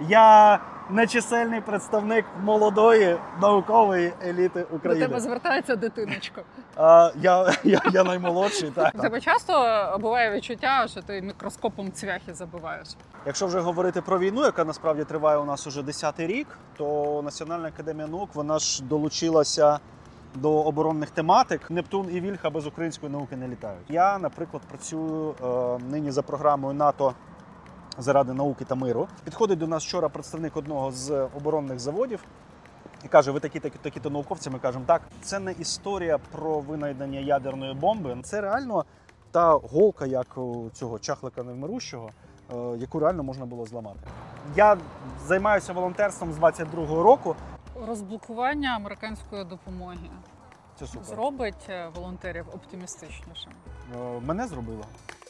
Я нечисельний представник молодої наукової еліти України. До тебе звертається дитиночка. Я наймолодший, так. У тебе часто буває відчуття, що ти мікроскопом цвяхи забиваєш? Якщо вже говорити про війну, яка насправді триває у нас уже 10-й рік, то Національна академія наук, вона ж долучилася до оборонних тематик. Нептун і Вільха без української науки не літають. Я, наприклад, працюю нині за програмою НАТО заради науки та миру. Підходить до нас вчора представник одного з оборонних заводів і каже: ви такі-то науковці. Ми кажемо, так, це не історія про винайдення ядерної бомби. Це реально та голка, як у цього чахлика невмирущого, яку реально можна було зламати. Я займаюся волонтерством з 22-го року. Розблокування американської допомоги Це супер. зробить волонтерів оптимістичнішими? Мене зробило.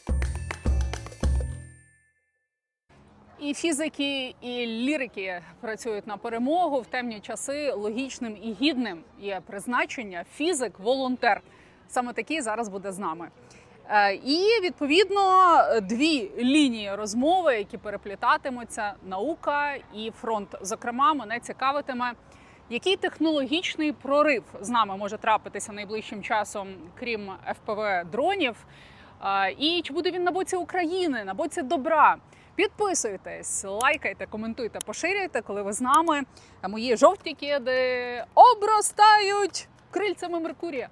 І фізики, і лірики працюють на перемогу. В темні часи логічним і гідним є призначення фізик-волонтер. Саме такий зараз буде з нами. І, відповідно, дві лінії розмови, які переплітатимуться: наука і фронт. Зокрема, мене цікавитиме, який технологічний прорив з нами може трапитися найближчим часом, крім ФПВ-дронів, і чи буде він на боці України, на боці добра. Підписуйтесь, лайкайте, коментуйте, поширюйте, коли ви з нами. А мої жовті кеди обростають крильцями Меркурія.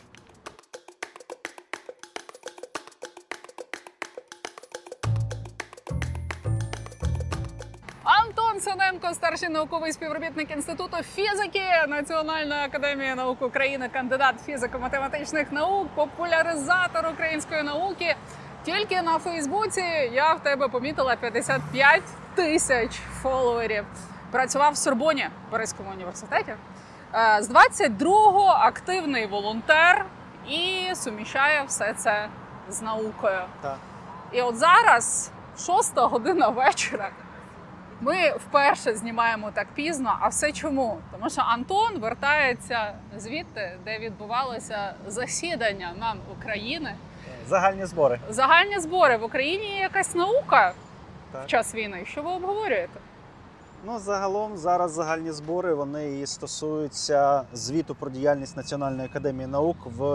Антон Синенко, старший науковий співробітник Інституту фізики Національної академії наук України, кандидат фізико-математичних наук, популяризатор української науки. Тільки на Фейсбуці я в тебе помітила 55 тисяч фоловерів. Працював в Сорбоні, в Паризькому університеті. З 22-го активний волонтер і суміщає все це з наукою. Так. І от зараз, 6 година вечора, ми вперше знімаємо так пізно. А все чому? Тому що Антон вертається звідти, де відбувалося засідання НАН України. Загальні збори. Загальні збори. В Україні є якась наука Так. в час війни. Що ви обговорюєте? Ну, загалом зараз загальні збори, вони і стосуються звіту про діяльність Національної академії наук в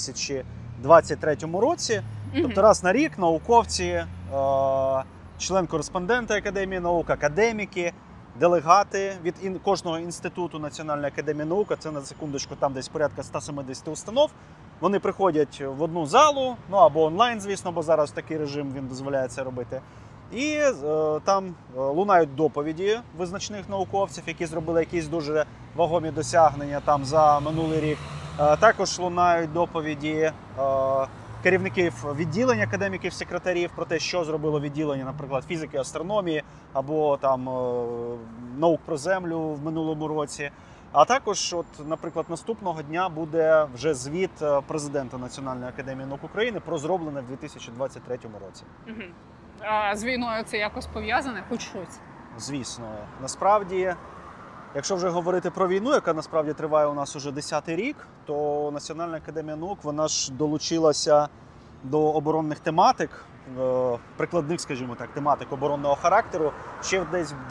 2023 році. Тобто раз на рік науковці, член-кореспонденти Академії наук, академіки, делегати від кожного інституту Національної академії наук, це на секундочку там десь порядка 170 установ, вони приходять в одну залу, ну або онлайн, звісно, бо зараз такий режим, він дозволяє це робити. І там лунають доповіді визначних науковців, які зробили якісь дуже вагомі досягнення там за минулий рік. Також лунають доповіді керівників відділень, академіків, секретарів про те, що зробило відділення, наприклад, фізики, астрономії або там наук про землю в минулому році. А також, от, наприклад, наступного дня буде вже звіт президента Національної академії наук України про зроблене в 2023 році. А з війною це якось пов'язане? Хоч щось? Звісно. Насправді, якщо вже говорити про війну, яка насправді триває у нас уже 10-й рік, то Національна академія наук, вона ж долучилася до оборонних тематик, прикладних, скажімо так, тематик оборонного характеру ще десь в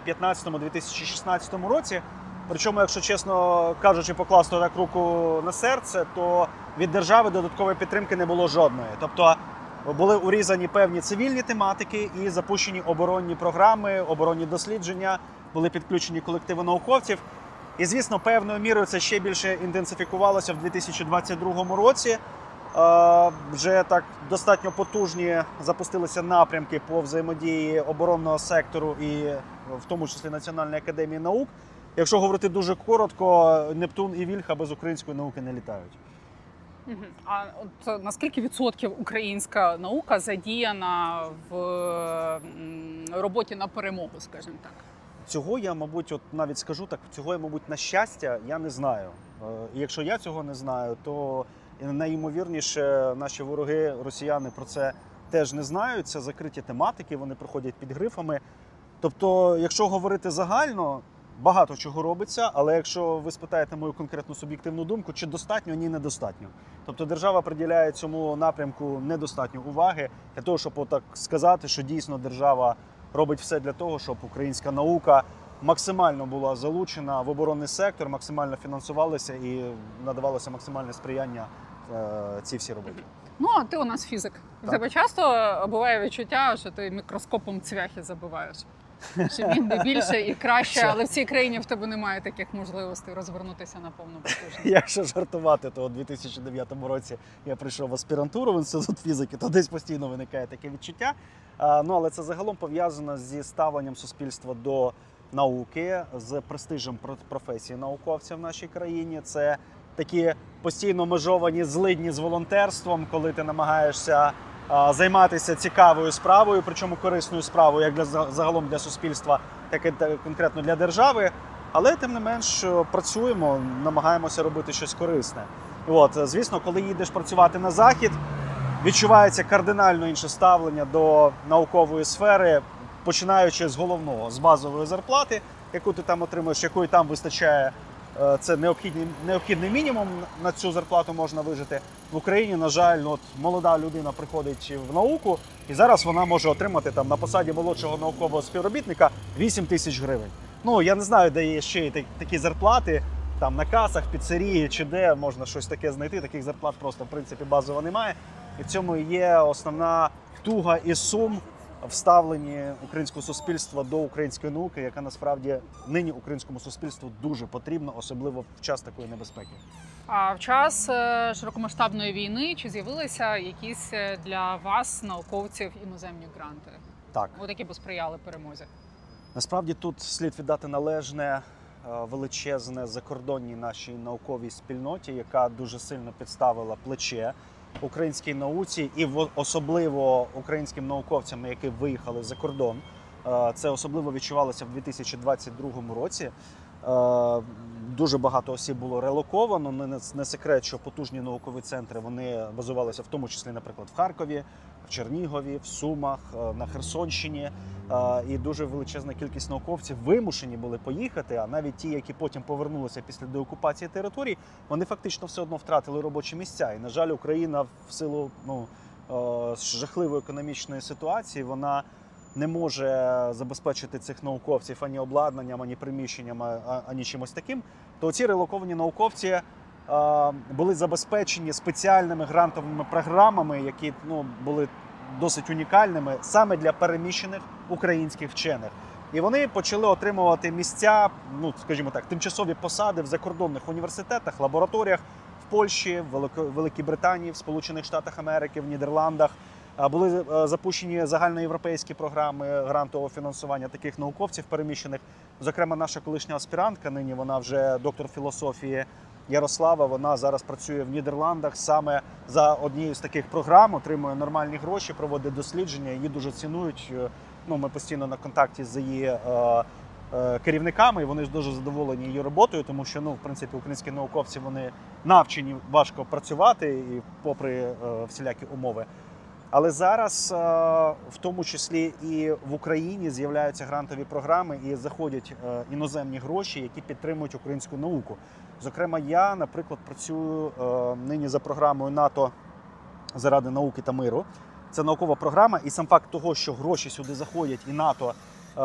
2015-2016 році. Причому, якщо чесно кажучи, покласти так руку на серце, то від держави додаткової підтримки не було жодної. Тобто були урізані певні цивільні тематики і запущені оборонні програми, оборонні дослідження, були підключені колективи науковців. І, звісно, певною мірою це ще більше інтенсифікувалося в 2022 році. Вже так достатньо потужні запустилися напрямки по взаємодії оборонного сектору і в тому числі Національної академії наук. Якщо говорити дуже коротко, Нептун і Вільха без української науки не літають. А от наскільки відсотків українська наука задіяна в роботі на перемогу, скажімо так? Цього я, мабуть, от навіть скажу так, цього я, мабуть, на щастя, я не знаю. І якщо я цього не знаю, то найімовірніше наші вороги, росіяни, про це теж не знають. Це закриті тематики, вони проходять під грифами. Тобто, якщо говорити загально, багато чого робиться, але якщо ви спитаєте мою конкретну суб'єктивну думку, чи достатньо, ні, недостатньо. Тобто держава приділяє цьому напрямку недостатньо уваги для того, щоб отак сказати, що дійсно держава робить все для того, щоб українська наука максимально була залучена в оборонний сектор, максимально фінансувалася і надавалося максимальне сприяння цій всій роботі. Ну, а ти у нас фізик. У Так. тебе часто буває відчуття, що ти мікроскопом цвяхи забиваєш? Що міг би більше і краще, але в цій країні в тебе немає таких можливостей розвернутися на повну потужність. Якщо жартувати, то у 2009 році я прийшов в аспірантуру в інститут фізики, то десь постійно виникає таке відчуття. Ну, але це загалом пов'язано зі ставленням суспільства до науки, з престижем професії науковця в нашій країні. Це такі постійно межовані злидні з волонтерством, коли ти намагаєшся займатися цікавою справою, причому корисною справою, як загалом для суспільства, так і конкретно для держави. Але тим не менш працюємо, намагаємося робити щось корисне. Звісно, коли їдеш працювати на захід, відчувається кардинально інше ставлення до наукової сфери, починаючи з головного, з базової зарплати, яку ти там отримуєш, якої там вистачає. Це необхідний мінімум, на цю зарплату можна вижити. В Україні, на жаль, молода людина приходить в науку, і зараз вона може отримати там на посаді молодшого наукового співробітника 8 тисяч гривень. Я не знаю, де є ще такі зарплати, там на касах, піцерії чи де можна щось таке знайти. Таких зарплат просто, в принципі, базово немає. І в цьому є основна туга і сум в ставленні українського суспільства до української науки, яка насправді нині українському суспільству дуже потрібна, особливо в час такої небезпеки. А в час широкомасштабної війни чи з'явилися якісь для вас, науковців, іноземні гранти? Так. Які б сприяли перемозі? Насправді тут слід віддати належне величезне закордонній нашій науковій спільноті, яка дуже сильно підставила плече українській науці і особливо українським науковцям, які виїхали за кордон. Це особливо відчувалося в 2022 році. Дуже багато осіб було релоковано. Не секрет, що потужні наукові центри вони базувалися в тому числі, наприклад, в Харкові, в Чернігові, в Сумах, на Херсонщині. І дуже величезна кількість науковців вимушені були поїхати, а навіть ті, які потім повернулися після деокупації територій, вони фактично все одно втратили робочі місця. І, на жаль, Україна в силу жахливої економічної ситуації, вона не може забезпечити цих науковців ані обладнанням, ані приміщенням, ані чимось таким. То ці релоковані науковці були забезпечені спеціальними грантовими програмами, які були досить унікальними саме для переміщених українських вчених. І вони почали отримувати місця, скажімо так, тимчасові посади в закордонних університетах, лабораторіях в Польщі, в Великій Британії, в Сполучених Штатах Америки, в Нідерландах. Були запущені загальноєвропейські програми грантового фінансування таких науковців переміщених. Зокрема, наша колишня аспірантка, нині вона вже доктор філософії Ярослава, вона зараз працює в Нідерландах саме за однією з таких програм, отримує нормальні гроші, проводить дослідження, її дуже цінують. Ми постійно на контакті з її керівниками, і вони дуже задоволені її роботою, тому що, в принципі, українські науковці, вони навчені важко працювати, і попри всілякі умови. Але зараз, в тому числі і в Україні, з'являються грантові програми і заходять іноземні гроші, які підтримують українську науку. Зокрема, я, наприклад, працюю нині за програмою НАТО заради науки та миру. Це наукова програма, і сам факт того, що гроші сюди заходять, і НАТО,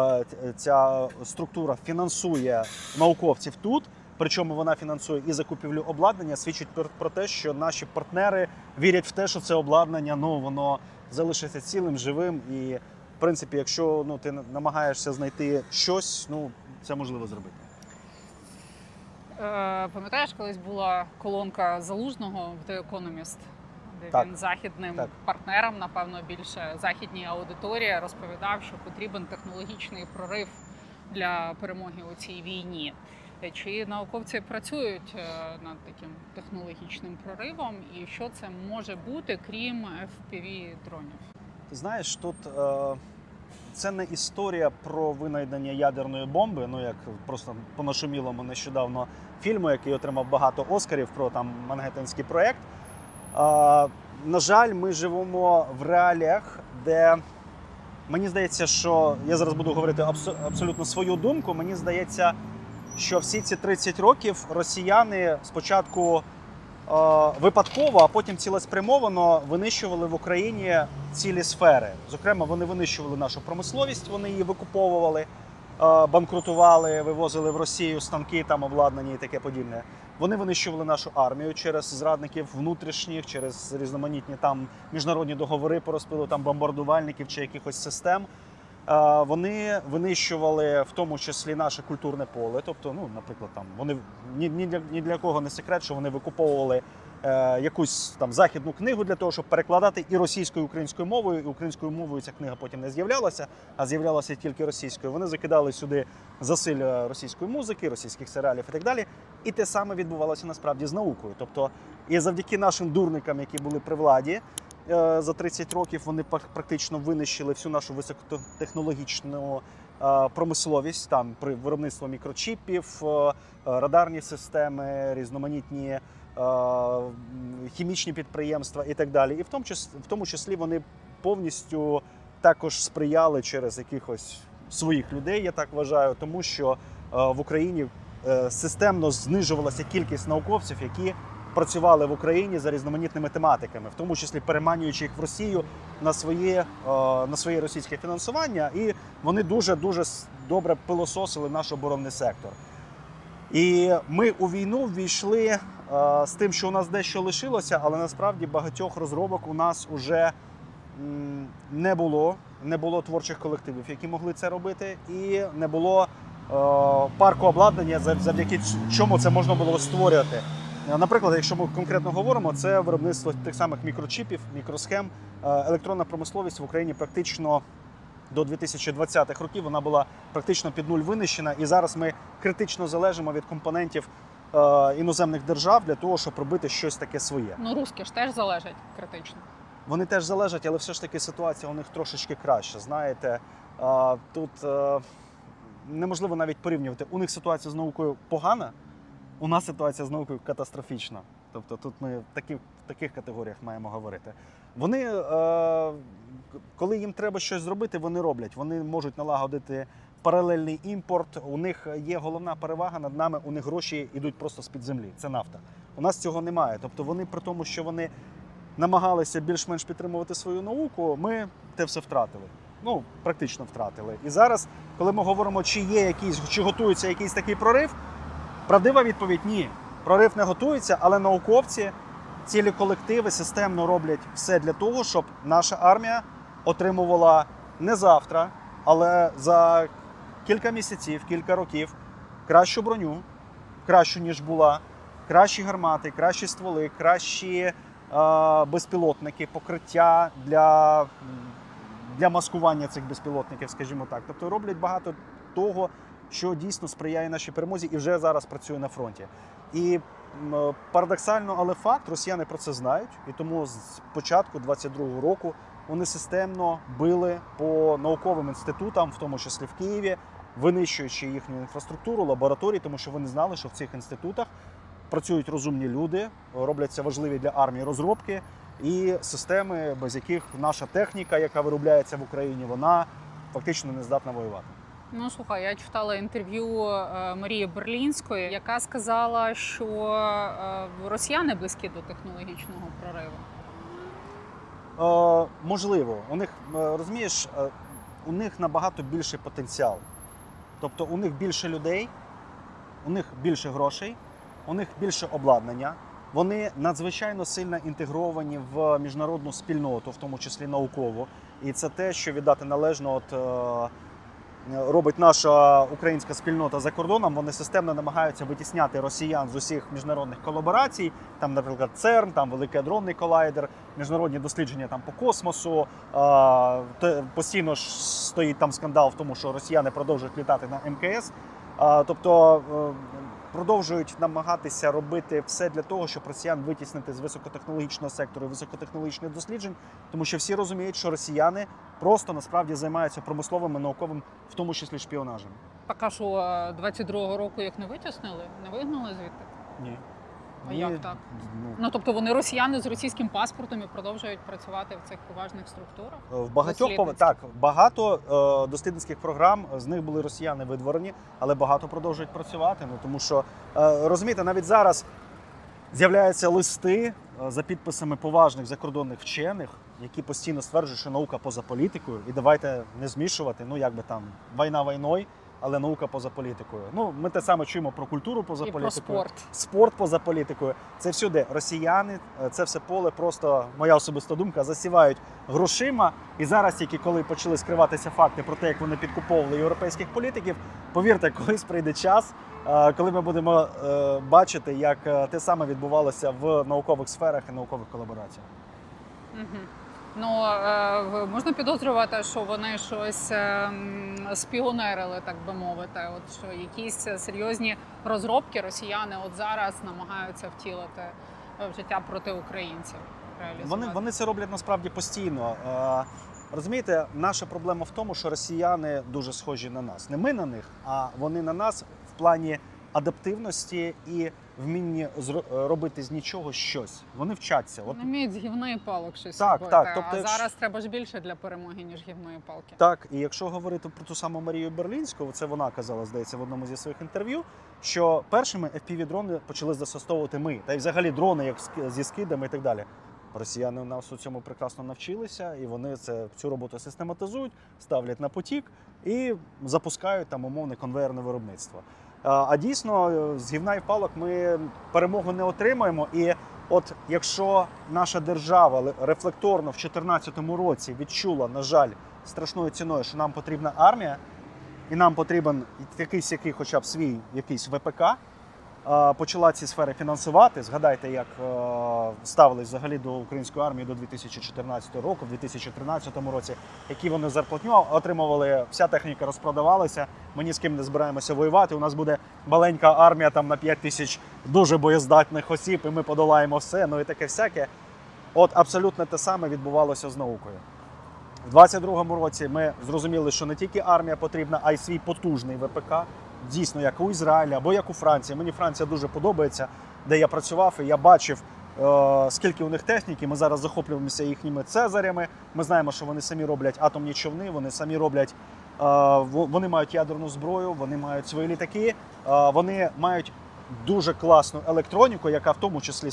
ця структура фінансує науковців тут, причому вона фінансує і закупівлю обладнання, свідчить про те, що наші партнери вірять в те, що це обладнання, воно залишиться цілим, живим. І, в принципі, якщо ти намагаєшся знайти щось, це можливо зробити. Пам'ятаєш, колись була колонка Залужного в The Economist, де Так. він західним Так. партнерам, напевно, більше західній аудиторії розповідав, що потрібен технологічний прорив для перемоги у цій війні. Чи науковці працюють над таким технологічним проривом, і що це може бути, крім FPV-дронів? Ти знаєш, тут це не історія про винайдення ядерної бомби, як просто по нашумілому нещодавно фільму, який отримав багато Оскарів про Мангеттенський проєкт. На жаль, ми живемо в реаліях, де мені здається, що я зараз буду говорити абсолютно свою думку, мені здається, що всі ці 30 років росіяни спочатку випадково, а потім цілеспрямовано винищували в Україні цілі сфери. Зокрема, вони винищували нашу промисловість, вони її викуповували, банкрутували, вивозили в Росію станки, там обладнання і таке подібне. Вони винищували нашу армію через зрадників внутрішніх, через різноманітні там міжнародні договори по розпилу там бомбардувальників чи якихось систем. Вони винищували в тому числі наше культурне поле. Тобто, ну, наприклад, там вони ні для кого не секрет, що вони викуповували якусь там західну книгу для того, щоб перекладати і російською, і українською мовою. І українською мовою ця книга потім не з'являлася, а з'являлася тільки російською. Вони закидали сюди засилля російської музики, російських серіалів і так далі. І те саме відбувалося насправді з наукою. Тобто, і завдяки нашим дурникам, які були при владі, за 30 років вони практично винищили всю нашу високотехнологічну промисловість, там при виробництві мікрочіпів, радарні системи, різноманітні хімічні підприємства і так далі. І в тому числі вони повністю також сприяли через якихось своїх людей, я так вважаю, тому що в Україні системно знижувалася кількість науковців, які працювали в Україні за різноманітними тематиками, в тому числі переманюючи їх в Росію на своє російське фінансування, і вони дуже добре пилососили наш оборонний сектор. І ми у війну ввійшли з тим, що у нас дещо лишилося, але насправді багатьох розробок у нас уже не було творчих колективів, які могли це робити, і не було парку обладнання, завдяки чому це можна було створювати. Наприклад, якщо ми конкретно говоримо, це виробництво тих самих мікрочіпів, мікросхем. Електронна промисловість в Україні практично до 2020-х років вона була практично під нуль винищена, і зараз ми критично залежимо від компонентів іноземних держав для того, щоб робити щось таке своє. Ну, русські ж теж залежать критично. Вони теж залежать, але все ж таки ситуація у них трошечки краща. Знаєте, тут неможливо навіть порівнювати. У них ситуація з наукою погана, у нас ситуація з наукою катастрофічна. Тобто тут ми в таких категоріях маємо говорити. Вони, коли їм треба щось зробити, вони роблять. Вони можуть налагодити паралельний імпорт. У них є головна перевага над нами, у них гроші йдуть просто з-під землі. Це нафта. У нас цього немає. Тобто вони, при тому, що вони намагалися більш-менш підтримувати свою науку, ми те все втратили. Ну, практично втратили. І зараз, коли ми говоримо, чи готується якийсь такий прорив, правдива відповідь – ні. Прорив не готується, але науковці, цілі колективи системно роблять все для того, щоб наша армія отримувала не завтра, але за кілька місяців, кілька років кращу броню, кращу, ніж була, кращі гармати, кращі стволи, кращі безпілотники, покриття для маскування цих безпілотників, скажімо так. Тобто роблять багато того, що дійсно сприяє нашій перемозі і вже зараз працює на фронті. І парадоксально, але факт, росіяни про це знають, і тому з початку 22-го року вони системно били по науковим інститутам, в тому числі в Києві, винищуючи їхню інфраструктуру, лабораторії, тому що вони знали, що в цих інститутах працюють розумні люди, робляться важливі для армії розробки і системи, без яких наша техніка, яка виробляється в Україні, вона фактично не здатна воювати. Ну, слухай, я читала інтерв'ю Марії Берлінської, яка сказала, що росіяни близькі до технологічного прориву. Можливо. У них, розумієш, у них набагато більший потенціал. Тобто у них більше людей, у них більше грошей, у них більше обладнання. Вони надзвичайно сильно інтегровані в міжнародну спільноту, в тому числі наукову. І це те, що віддати належно робить наша українська спільнота за кордоном. Вони системно намагаються витісняти росіян з усіх міжнародних колаборацій. Там, наприклад, ЦЕРН, там Великий адронний колайдер, міжнародні дослідження там по космосу. Постійно ж стоїть там скандал в тому, що росіяни продовжують літати на МКС. Тобто продовжують намагатися робити все для того, щоб росіян витіснити з високотехнологічного сектору і високотехнологічних досліджень, тому що всі розуміють, що росіяни просто насправді займаються промисловим і науковим, в тому числі шпіонажем. Так, а що 22-го року їх не витіснили? Не вигнали звідти? Ні. А як так? Ну, тобто вони росіяни з російським паспортом і продовжують працювати в цих поважних структурах? В багатьох багато дослідницьких програм, з них були росіяни видворені, але багато продовжують працювати. Ну, тому що, розумієте, навіть зараз З'являються листи за підписами поважних закордонних вчених, які постійно стверджують, що наука поза політикою. І давайте не змішувати, ну як би там, війна війною, але наука поза політикою. Ну, ми те саме чуємо про культуру поза І політикою. про спорт. Спорт поза політикою. Це всюди росіяни, це все поле просто, моя особиста думка, засівають грошима. І зараз, тільки коли почали скриватися факти про те, як вони підкуповували європейських політиків, повірте, колись прийде час, коли ми будемо бачити, як те саме відбувалося в наукових сферах і наукових колабораціях. Угу. Ну, можна підозрювати, що вони щось спіонерили, так би мовити. От що якісь серйозні розробки росіяни от зараз намагаються втілити в життя проти українців. Вони це роблять насправді постійно. Розумієте, наша проблема в тому, що росіяни дуже схожі на нас. Не ми на них, а вони на нас в плані адаптивності і вмінні робити з нічого щось. Вони вчаться. Вони вміють з гівної палок щось так, робити. Так. Тобто, а зараз треба ж більше для перемоги, ніж гівної палки. Так, і якщо говорити про ту саму Марію Берлінську, це вона казала, здається, в одному зі своїх інтерв'ю, що першими FPV-дрони почали застосовувати ми. Та й взагалі дрони як зі скидами і так далі. Росіяни у нас у цьому прекрасно навчилися, і вони цю роботу систематизують, ставлять на потік і запускають там умовне конвейерне виробництво. А дійсно, з гівна і палок ми перемогу не отримаємо. І от якщо наша держава рефлекторно в 2014 році відчула, на жаль, страшною ціною, що нам потрібна армія, і нам потрібен якийсь хоча б свій якийсь ВПК, почала ці сфери фінансувати. Згадайте, як ставились взагалі до української армії до 2014 року, в 2013 році, які вони зарплатню отримували, вся техніка розпродавалася, ми ні з ким не збираємося воювати, у нас буде маленька армія там на 5 тисяч дуже боєздатних осіб, і ми подолаємо все, ну і таке всяке. От абсолютно те саме відбувалося з наукою. В 2022 році ми зрозуміли, що не тільки армія потрібна, а й свій потужний ВПК. Дійсно, як у Ізраїлі або як у Франції. Мені Франція дуже подобається, де я працював, і я бачив, скільки у них техніки. Ми зараз захоплюємося їхніми цезарями. Ми знаємо, що вони самі роблять атомні човни, вони самі роблять, вони мають ядерну зброю, вони мають свої літаки, вони мають дуже класну електроніку, яка в тому числі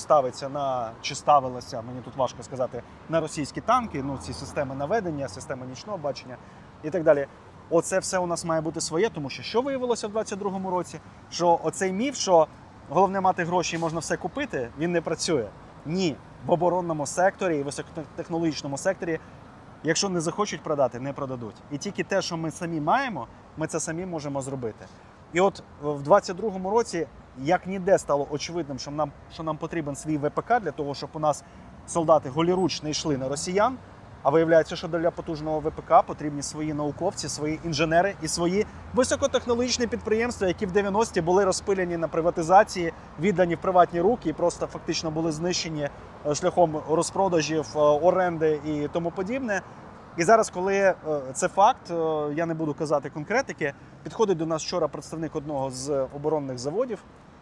ставилася, мені тут важко сказати, на російські танки, ну ці системи наведення, системи нічного бачення і так далі. Оце все у нас має бути своє, тому що виявилося в 2022 році? Що оцей міф, що головне мати гроші і можна все купити, він не працює. Ні, в оборонному секторі і високотехнологічному секторі, якщо не захочуть продати, не продадуть. І тільки те, що ми самі маємо, ми це самі можемо зробити. І от в 2022 році, як ніде стало очевидним, що нам потрібен свій ВПК для того, щоб у нас солдати голіруч не йшли на росіян, а виявляється, що для потужного ВПК потрібні свої науковці, свої інженери і свої високотехнологічні підприємства, які в 90-ті були розпилені на приватизації, віддані в приватні руки і просто фактично були знищені шляхом розпродажів, оренди і тому подібне. І зараз, коли це факт, я не буду казати конкретики, підходить до нас вчора представник одного з оборонних заводів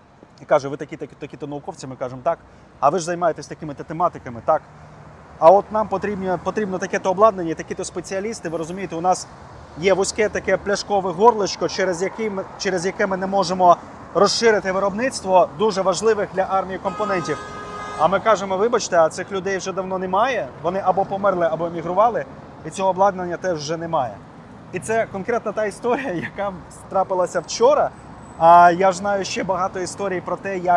і каже: ви такі-то науковці, ми кажемо, так, а ви ж займаєтесь такими-то тематиками, так. А от нам потрібно таке-то обладнання, такі-то спеціалісти. Ви розумієте, у нас є вузьке таке пляшкове горлишко, через яке ми не можемо розширити виробництво дуже важливих для армії компонентів. А ми кажемо, вибачте, а цих людей вже давно немає, вони або померли, або емігрували, і цього обладнання теж вже немає. І це конкретно та історія, яка трапилася вчора. А я ж знаю ще багато історій про те, як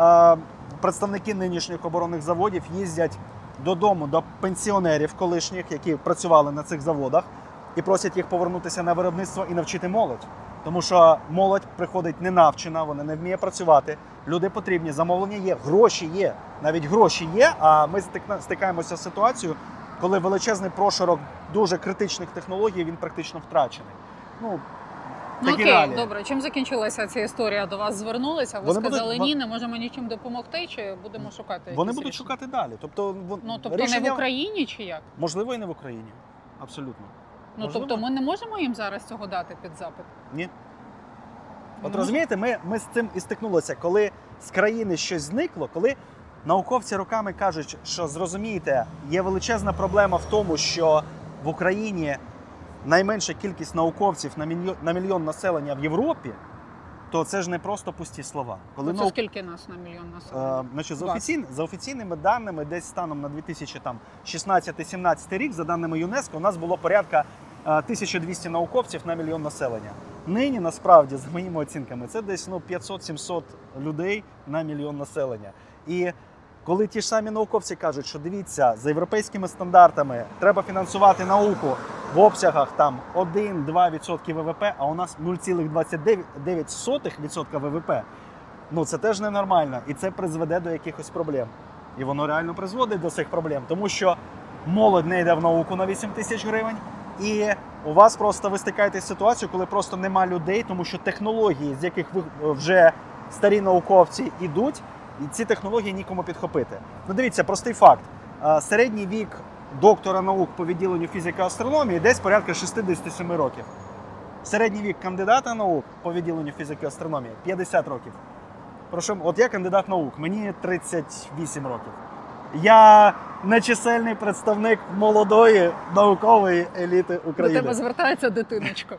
представники нинішніх оборонних заводів їздять додому до пенсіонерів колишніх, які працювали на цих заводах, і просять їх повернутися на виробництво і навчити молодь. Тому що молодь приходить ненавчена, вона не вміє працювати, люди потрібні, замовлення є, гроші є, навіть гроші є, а ми стикаємося з ситуацією, коли величезний прошарок дуже критичних технологій, він практично втрачений. Окей, реалії. Добре. Чим закінчилася ця історія? До вас звернулися, ви сказали, ні, не можемо нічим допомогти, чи будемо шукати? Вони будуть шукати далі. Тобто рішення... не в Україні, чи як? Можливо, і не в Україні. Абсолютно. Тобто ми не можемо їм зараз цього дати під запит? Ні. От розумієте, ми з цим і стикнулися, коли з країни щось зникло, коли науковці роками кажуть, що, зрозумієте, є величезна проблема в тому, що в Україні найменша кількість науковців на мільйон населення в Європі, то це ж не просто пусті слова. Коли Це скільки нас на мільйон населення? Значить, Вас. за офіційними даними, десь станом на 2016-17 рік, за даними ЮНЕСКО, у нас було порядка 1200 науковців на мільйон населення. Нині, насправді, за моїми оцінками, це десь 500-700 людей на мільйон населення. І коли ті ж самі науковці кажуть, що дивіться, за європейськими стандартами треба фінансувати науку в обсягах там 1-2% ВВП, а у нас 0,29% ВВП, ну це теж ненормально. І це призведе до якихось проблем. І воно реально призводить до цих проблем, тому що молодь не йде в науку на 8 тисяч гривень, і у вас просто ви стикаєтесь з ситуацією, коли просто нема людей, тому що технології, з яких ви вже старі науковці йдуть, і ці технології нікому підхопити. Ну дивіться, простий факт. Середній вік доктора наук по відділенню фізики і астрономії десь порядка 67 років. Середній вік кандидата наук по відділенню фізики і астрономії 50 років. Прошу, от я кандидат наук, мені 38 років. Я нечисельний представник молодої наукової еліти України. До тебе звертається дитиночка.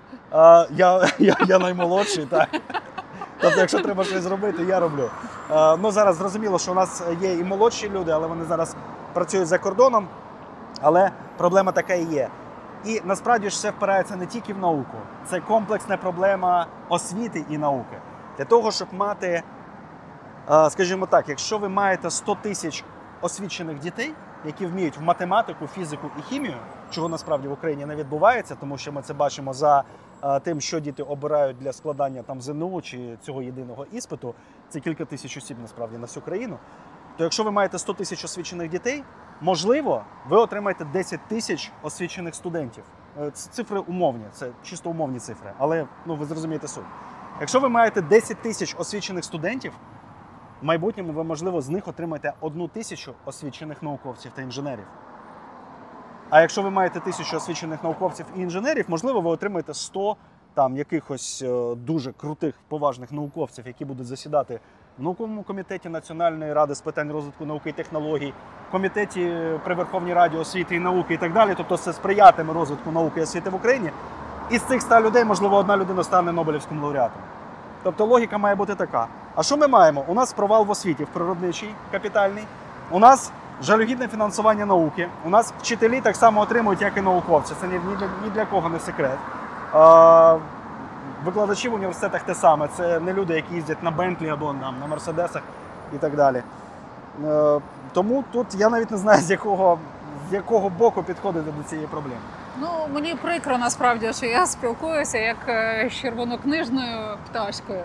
Я наймолодший, так. Тобто, якщо треба щось зробити, я роблю. Ну, зараз зрозуміло, що у нас є і молодші люди, але вони зараз працюють за кордоном. Але проблема така і є. І насправді ж все впирається не тільки в науку. Це комплексна проблема освіти і науки. Для того, щоб мати, скажімо так, якщо ви маєте 100 тисяч освічених дітей, які вміють в математику, фізику і хімію, чого насправді в Україні не відбувається, тому що ми це бачимо за тим, що діти обирають для складання там ЗНО чи цього єдиного іспиту, це кілька тисяч осіб насправді на всю країну, то якщо ви маєте 100 тисяч освічених дітей, можливо, ви отримаєте 10 тисяч освічених студентів. Це цифри умовні, це чисто умовні цифри, але ви зрозумієте суть. Якщо ви маєте 10 тисяч освічених студентів, в майбутньому ви, можливо, з них отримаєте 1 тисячу освічених науковців та інженерів. А якщо ви маєте 1000 освічених науковців і інженерів, можливо, ви отримаєте 100 там якихось дуже крутих, поважних науковців, які будуть засідати в науковому комітеті Національної ради з питань розвитку науки і технологій, комітеті при Верховній Раді освіти і науки і так далі. Тобто це сприятиме розвитку науки і освіти в Україні. І з цих 100 людей, можливо, одна людина стане Нобелівським лауреатом. Тобто логіка має бути така. А що ми маємо? У нас провал в освіті, в природничій, капітальний. У нас жалюгідне фінансування науки. У нас вчителі так само отримують, як і науковці. Це ні для кого не секрет. Викладачі в університетах те саме. Це не люди, які їздять на Бентлі або на Мерседесах і так далі. Тому тут я навіть не знаю, з якого боку підходити до цієї проблеми. Ну, мені прикро насправді, що я спілкуюся як з червонокнижною пташкою.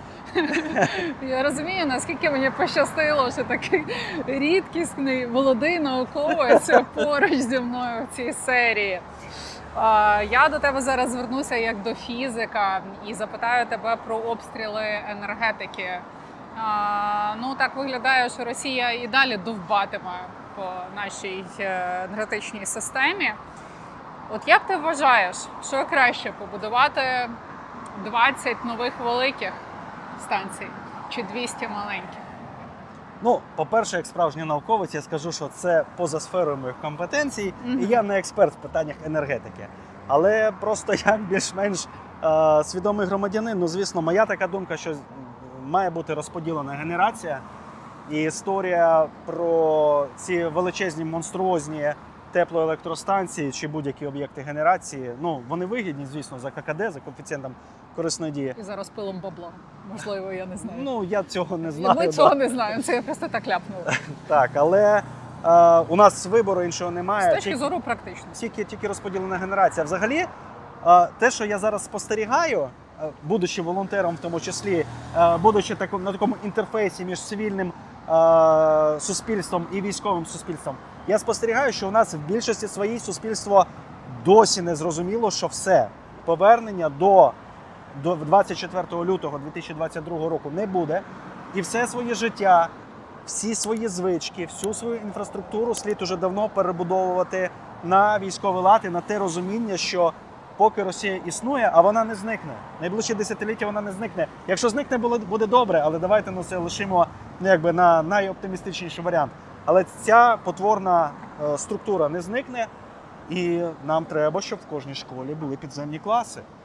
Я розумію, наскільки мені пощастило, що такий рідкісний молодий науковець поруч зі мною в цій серії. Я до тебе зараз звернуся як до фізика і запитаю тебе про обстріли енергетики. Ну, так виглядає, що Росія і далі довбатиме по нашій енергетичній системі. От як ти вважаєш, що краще побудувати 20 нових великих станцій чи 200 маленьких? Ну, по-перше, як справжній науковець, я скажу, що це поза сферою моїх компетенцій, і я не експерт в питаннях енергетики. Але просто як більш-менш свідомий громадянин, ну, звісно, моя така думка, що має бути розподілена генерація. І історія про ці величезні, монструозні теплоелектростанції чи будь-які об'єкти генерації, ну, вони вигідні, звісно, за ККД, за коефіцієнтом корисної дії. І за розпилом бабла. Можливо, я не знаю. Ну, я цього не знаю. Ми цього не знаємо, це я просто так ляпнула. Так, але у нас вибору іншого немає. З точки зору практичності. Тільки розподілена генерація. Взагалі, те, що я зараз спостерігаю, будучи волонтером в тому числі, будучи на такому інтерфейсі між цивільним суспільством і військовим суспільством, я спостерігаю, що у нас в більшості своїй суспільство досі не зрозуміло, що все, повернення до 24 лютого 2022 року не буде. І все своє життя, всі свої звички, всю свою інфраструктуру слід уже давно перебудовувати на військовий лад і на те розуміння, що поки Росія існує, а вона не зникне. Найближчі десятиліття вона не зникне. Якщо зникне, буде добре, але давайте це лишимо на найоптимістичніший варіант. Але ця потворна структура не зникне, і нам треба, щоб в кожній школі були підземні класи.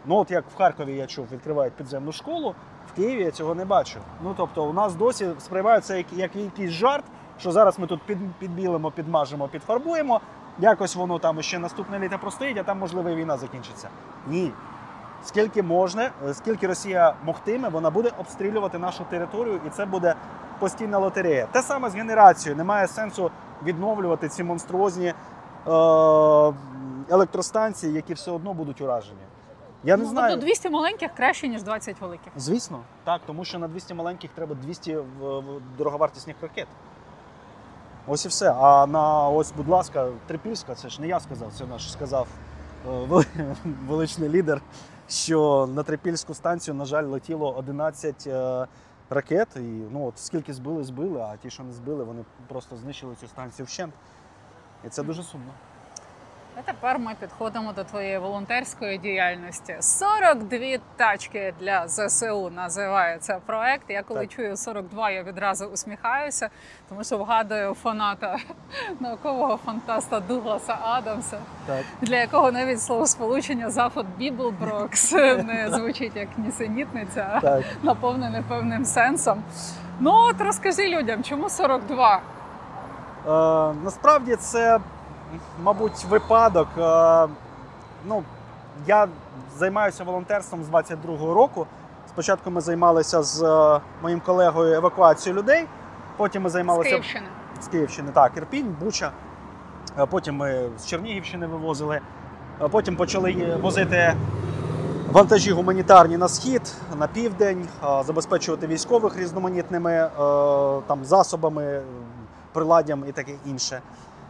Ну от як в Харкові, я чув, відкривають підземну школу, в Києві я цього не бачу. Ну тобто у нас досі сприймають це як якийсь жарт, що зараз ми тут підбілимо, підмажемо, підфарбуємо, якось воно там ще наступне літо простоїть, а там, можливо, і війна закінчиться. Ні. Скільки можна, скільки Росія могтиме, вона буде обстрілювати нашу територію, і це буде постійна лотерея. Те саме з генерацією. Немає сенсу відновлювати ці монструозні електростанції, які все одно будуть уражені. Я не знаю. Тобто 200 маленьких краще, ніж 20 великих. Звісно, так, тому що на 200 маленьких треба 200 дороговартісних ракет. Ось і все. А на ось, будь ласка, Трипільська, це ж не я сказав, це наш сказав величний лідер, що на Трипільську станцію, на жаль, летіло 11 ракет. І ну, от скільки збили, а ті, що не збили, вони просто знищили цю станцію вщент. І це дуже сумно. А тепер ми підходимо до твоєї волонтерської діяльності. 42 тачки для ЗСУ називається проект. Я коли чую 42, я відразу усміхаюся, тому що вгадую фаната, наукового фантаста Дугласа Адамса, для якого навіть словосполучення «Зафот Біблброкс» не звучить як нісенітниця, а наповнене певним сенсом. Ну от розкажи людям, чому 42? Насправді це, мабуть, випадок. Ну, я займаюся волонтерством з 22-го року. Спочатку ми займалися з моїм колегою евакуацією людей. Потім ми займалися... З Київщини. З Київщини, так. Ірпінь, Буча. Потім ми з Чернігівщини вивозили. Потім почали возити вантажі гуманітарні на схід, на південь, забезпечувати військових різноманітними там, засобами, приладдям і таке інше.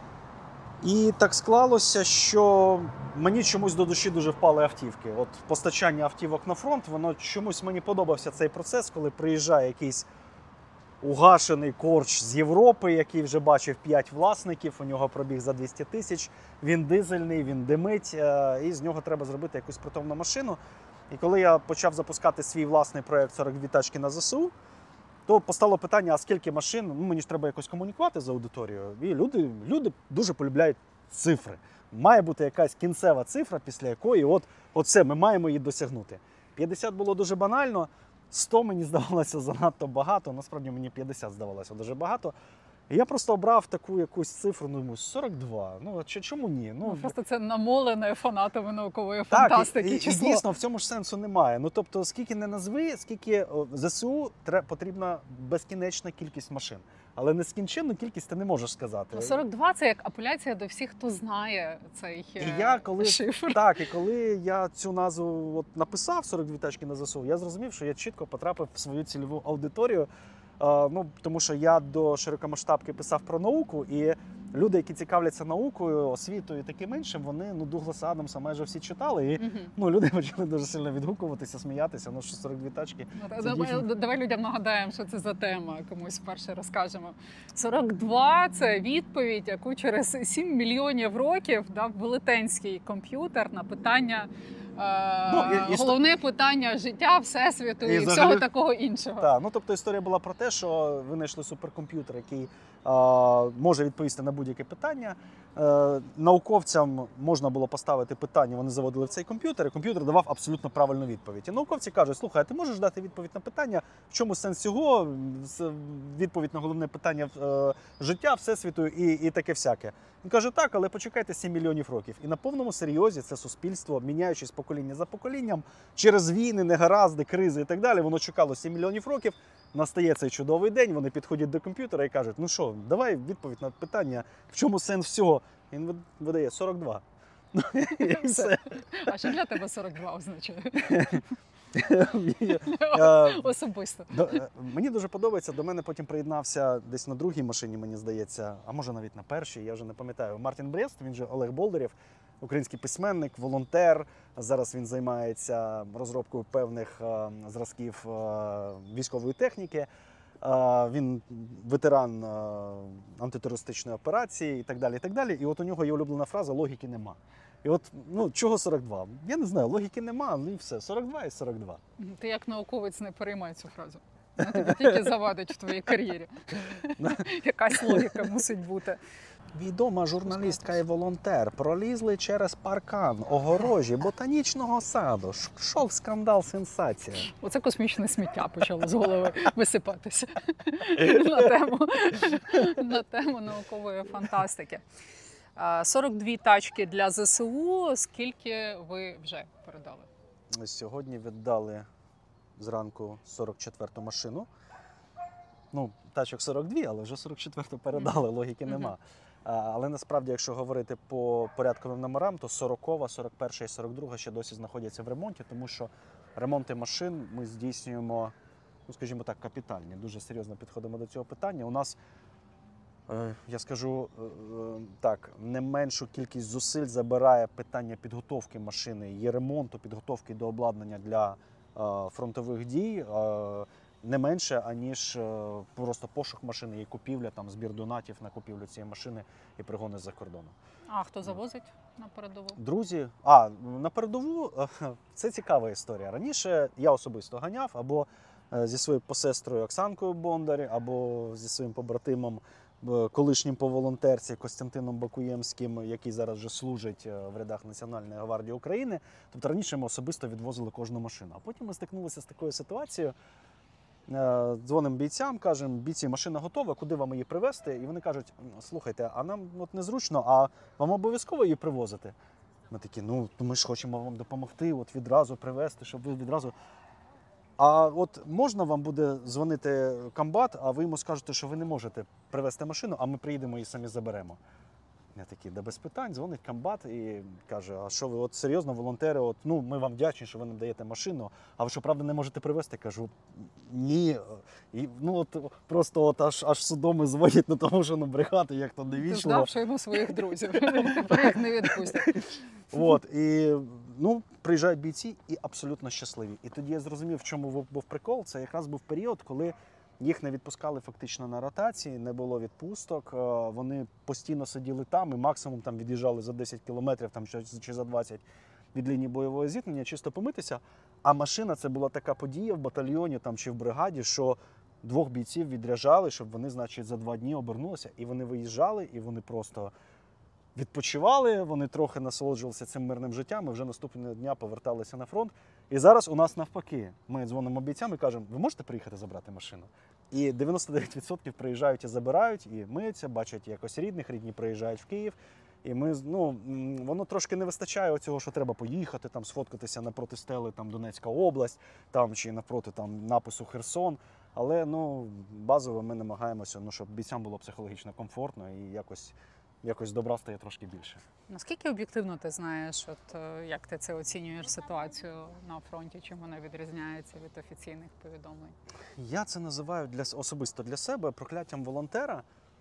І так склалося, що мені чомусь до душі дуже впали автівки. От постачання автівок на фронт, воно чомусь мені подобався цей процес, коли приїжджає якийсь угашений корч з Європи, який вже бачив 5 власників, у нього пробіг за 200 тисяч, він дизельний, він димить, і з нього треба зробити якусь притомну машину. І коли я почав запускати свій власний проєкт «42 тачки на ЗСУ», то постало питання, а скільки машин, ну, мені ж треба якось комунікувати з аудиторією. І люди дуже полюбляють цифри. Має бути якась кінцева цифра, після якої оце, ми маємо її досягнути. 50 було дуже банально, 100 мені здавалося занадто багато, насправді мені 50 здавалося дуже багато. І я просто обрав таку якусь цифру, ну, 42. Ну, чому ні? Ну, просто це намолене фанатами наукової фантастики число. І дійсно, в цьому ж сенсу немає. Ну, тобто, скільки не назви, скільки ЗСУ потрібна безкінечна кількість машин. Але нескінченну кількість ти не можеш сказати. 42 – це як апеляція до всіх, хто знає цей шифр. Так, і коли я цю назву написав, 42 тачки на ЗСУ, я зрозумів, що я чітко потрапив в свою цільову аудиторію. Ну, тому що я до широкомасштабки писав про науку, і люди, які цікавляться наукою, освітою і таким іншим, вони Дугласа Адамса майже всі читали. І люди почали дуже сильно відгукуватися, сміятися. Ну, що 42 тачки. Давай людям нагадаємо, що це за тема, комусь вперше розкажемо. 42 – це відповідь, яку через 7 мільйонів років дав велетенський комп'ютер на питання, головне питання життя, всесвіту і всього такого іншого. Так, ну тобто історія була про те, що винайшли суперкомп'ютер, який може відповісти на будь-яке питання. Науковцям можна було поставити питання, вони заводили в цей комп'ютер, і комп'ютер давав абсолютно правильну відповідь. І науковці кажуть, слухай, а ти можеш дати відповідь на питання, в чому сенс цього, відповідь на головне питання життя, всесвіту і таке всяке. Він каже, так, але почекайте 7 мільйонів років. І на повному серйозі це суспільство, міняючись покоління за поколінням, через війни, негаразди, кризи і так далі, воно чекало 7 мільйонів років, настає цей чудовий день, вони підходять до комп'ютера і кажуть, ну що, давай відповідь на питання, в чому сенс всього. Він видає 42. І все. А що для тебе 42 означає? Особисто. Мені дуже подобається, до мене потім приєднався десь на другій машині, мені здається, а може навіть на першій, я вже не пам'ятаю, Мартін Брест, він же Олег Болдирєв, український письменник, волонтер. Зараз він займається розробкою певних зразків військової техніки. Він ветеран антитерористичної операції і так далі, і так далі. І от у нього є улюблена фраза «логіки нема». І от, ну, чого 42? Я не знаю, логіки нема, ну і все, 42 і 42. Ти як науковець не переймай цю фразу. Вона тобі тільки завадить в твоїй кар'єрі. Якась логіка мусить бути. Відома журналістка і волонтер пролізли через паркан огорожі ботанічного саду. Шок, скандал, сенсація. Оце космічне сміття почало з голови висипатися на тему наукової фантастики. 42 тачки для ЗСУ. Скільки ви вже передали? Сьогодні віддали зранку 44-ту машину. Ну, тачок 42, але вже 44-ту передали, логіки нема. Але насправді, якщо говорити по порядковим номерам, то 40-ва, 41 і 42 ще досі знаходяться в ремонті, тому що ремонти машин ми здійснюємо, ну, скажімо так, капітальні. Дуже серйозно підходимо до цього питання. У нас, я скажу так, не меншу кількість зусиль забирає питання підготовки машини, її ремонту, підготовки до обладнання для фронтових дій, не менше, аніж просто пошук машини, її купівля, там, збір донатів на купівлю цієї машини і пригони з-за кордону. А хто завозить на передову? Друзі, на передову це цікава історія. Раніше я особисто ганяв або зі своєю посестрою Оксанкою Бондар, або зі своїм побратимом, колишнім по волонтерці Костянтином Бакуємським, який зараз вже служить в рядах Національної гвардії України. Тобто раніше ми особисто відвозили кожну машину. А потім ми стикнулися з такою ситуацією. Дзвонимо бійцям, кажемо, бійці, машина готова, куди вам її привезти? І вони кажуть, слухайте, а нам от незручно, а вам обов'язково її привозити? Ми такі, ну ми ж хочемо вам допомогти, от відразу привезти, щоб ви відразу... А от можна вам буде дзвонити комбат, а ви йому скажете, що ви не можете привезти машину, а ми приїдемо і самі заберемо. Я такий, да без питань, дзвонить комбат і каже, а що ви, от серйозно, волонтери, от, ну, ми вам вдячні, що ви нам даєте машину, а ви що, правда, не можете привезти? Я кажу, ні. І, ну, от, просто от аж судоми дзвонять, тому що, ну, брехати, як то не Ти вічливо. знав, що йому своїх друзів, тепер їх не відпустять. От, і, ну, приїжджають бійці і абсолютно щасливі. І тоді я зрозумів, в чому був прикол. Це якраз був період, коли їх не відпускали фактично на ротації, не було відпусток, вони постійно сиділи там і максимум там від'їжджали за 10 кілометрів там, чи за 20 від лінії бойового зіткнення, чисто помитися. А машина – це була така подія в батальйоні там, чи в бригаді, що 2 бійців відряджали, щоб вони, значить, за 2 дні обернулися. І вони виїжджали, і вони просто відпочивали, вони трохи насолоджувалися цим мирним життям, і вже наступного дня поверталися на фронт. І зараз у нас навпаки. Ми дзвонимо бійцям і кажемо, ви можете приїхати забрати машину? І 99% приїжджають і забирають, і миються, бачать якось рідних, рідні приїжджають в Київ. І ми, ну, воно трошки не вистачає оцього, що треба поїхати, там, сфоткатися напроти стели там, Донецька область, там, чи напроти там, напису Херсон. Але ну, базово ми намагаємося, ну, щоб бійцям було психологічно комфортно і якось добра стає трошки більше. Наскільки об'єктивно ти знаєш, от як ти це оцінюєш ситуацію на фронті, чим вона відрізняється від офіційних повідомлень? Я це називаю особисто для себе прокляттям волонтера,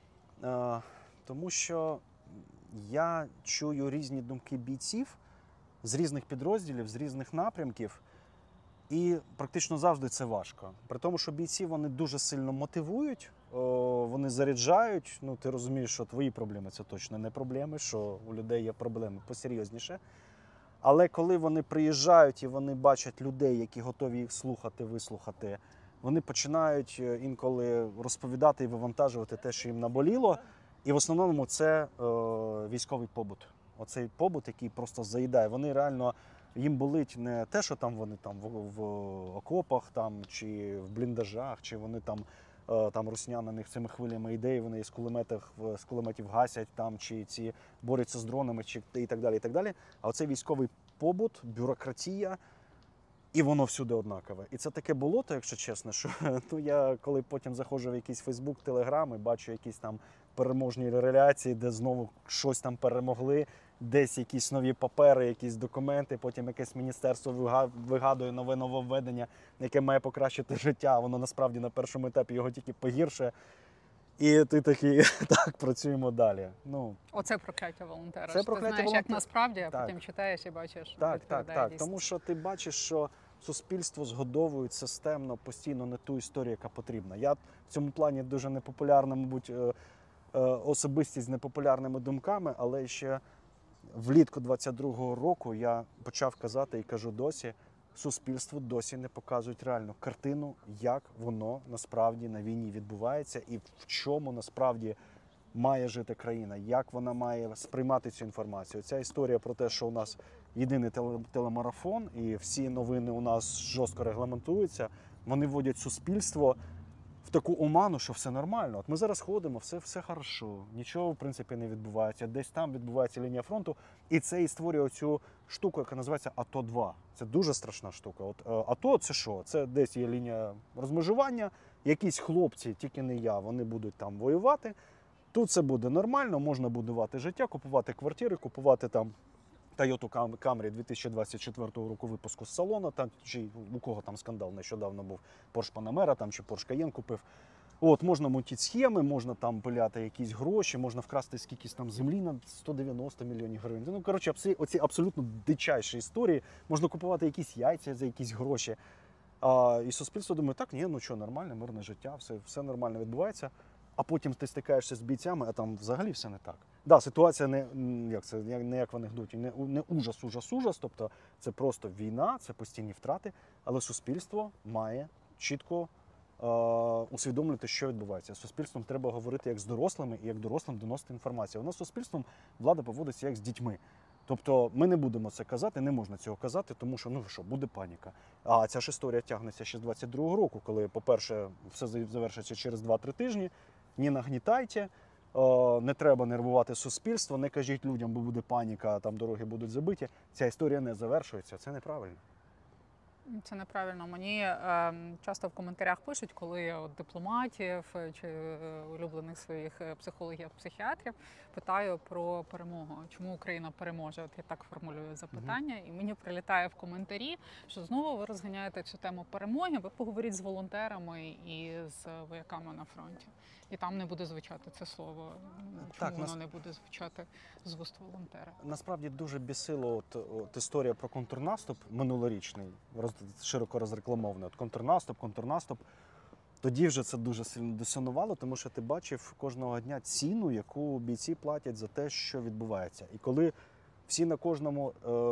тому що я чую різні думки бійців з різних підрозділів, з різних напрямків, і практично завжди це важко. При тому, що бійці вони дуже сильно мотивують, вони заряджають, ну ти розумієш, що твої проблеми – це точно не проблеми, що у людей є проблеми посерйозніше. Але коли вони приїжджають і вони бачать людей, які готові їх слухати, вислухати, вони починають інколи розповідати і вивантажувати те, що їм наболіло. І в основному це військовий побут. Оцей побут, який просто заїдає. Вони реально, їм болить не те, що там вони там в окопах там, чи в бліндажах, чи вони там русня на них цими хвилями ідей, вони з кулеметів гасять, там, чи ці борються з дронами, чи і так далі, і так далі. А оцей військовий побут, бюрократія, і воно всюди однакове. І це таке болото, якщо чесно, що ну, я коли потім заходжу в якийсь Фейсбук, Телеграм і бачу якісь там переможні реляції, де знову щось там перемогли, десь якісь нові папери, якісь документи, потім якесь міністерство вигадує нове нововведення, яке має покращити життя, а воно насправді на першому етапі його тільки погіршує. І ти такий, так, працюємо далі. Ну, оце прокляття волонтера. Це Ти знаєш, як насправді, а потім читаєш і бачиш. Так. Тому що ти бачиш, що суспільство згодовують системно, постійно не ту історію, яка потрібна. Я в цьому плані дуже непопулярна, мабуть, особистість з непопулярними думками, але ще влітку 22-го року я почав казати і кажу досі, суспільству досі не показують реальну картину, як воно насправді на війні відбувається і в чому насправді має жити країна, як вона має сприймати цю інформацію. Ця історія про те, що у нас єдиний телемарафон і всі новини у нас жорстко регламентуються, вони вводять суспільство в таку оману, що все нормально. От ми зараз ходимо, все хорошо, нічого в принципі не відбувається. Десь там відбувається лінія фронту, і це і створює цю штуку, яка називається АТО-2. Це дуже страшна штука. От АТО це що? Це десь є лінія розмежування, якісь хлопці, тільки не я, вони будуть там воювати. Тут це буде нормально, можна будувати життя, купувати квартири, купувати там Toyota Camry 2024 року випуску з салону, там, чи у кого там скандал нещодавно був, Porsche Panamera там, чи Porsche Cayenne купив. От, можна мутити схеми, можна там пиляти якісь гроші, можна вкрасти скількись там землі на 190 мільйонів гривень. Ну, коротше, оці абсолютно дичайші історії. Можна купувати якісь яйця за якісь гроші. І суспільство думає, так, ні, ну що, нормальне, мирне життя, все нормально відбувається. А потім ти стикаєшся з бійцями, а там взагалі все не так. Да, ситуація не як в анекдоті, не ужас, тобто це просто війна, це постійні втрати, але суспільство має чітко усвідомлювати, що відбувається. З суспільством треба говорити як з дорослими і як дорослим доносити інформацію. У нас з суспільством влада поводиться як з дітьми. Тобто ми не будемо це казати, не можна цього казати, тому що, буде паніка. А ця ж історія тягнеться ще з 22-го року, коли, по-перше, все завершиться через 2-3 тижні. Не нагнітайте, не треба нервувати суспільство, не кажіть людям, бо буде паніка, там дороги будуть забиті. Ця історія не завершується, це неправильно. Це неправильно. Мені часто в коментарях пишуть, коли я от дипломатів чи улюблених своїх психологів, психіатрів питаю про перемогу. Чому Україна переможе? От я так формулюю запитання, і мені прилітає в коментарі, що знову ви розганяєте цю тему перемоги. Ви поговоріть з волонтерами і з вояками на фронті. І там не буде звучати це слово. Чому воно не буде звучати з вуст волонтера? Насправді дуже бісило от історія про контрнаступ минулорічний, широко розрекламований. Контрнаступ. Тоді вже це дуже сильно дисонувало, тому що ти бачив кожного дня ціну, яку бійці платять за те, що відбувається. І коли всі на кожному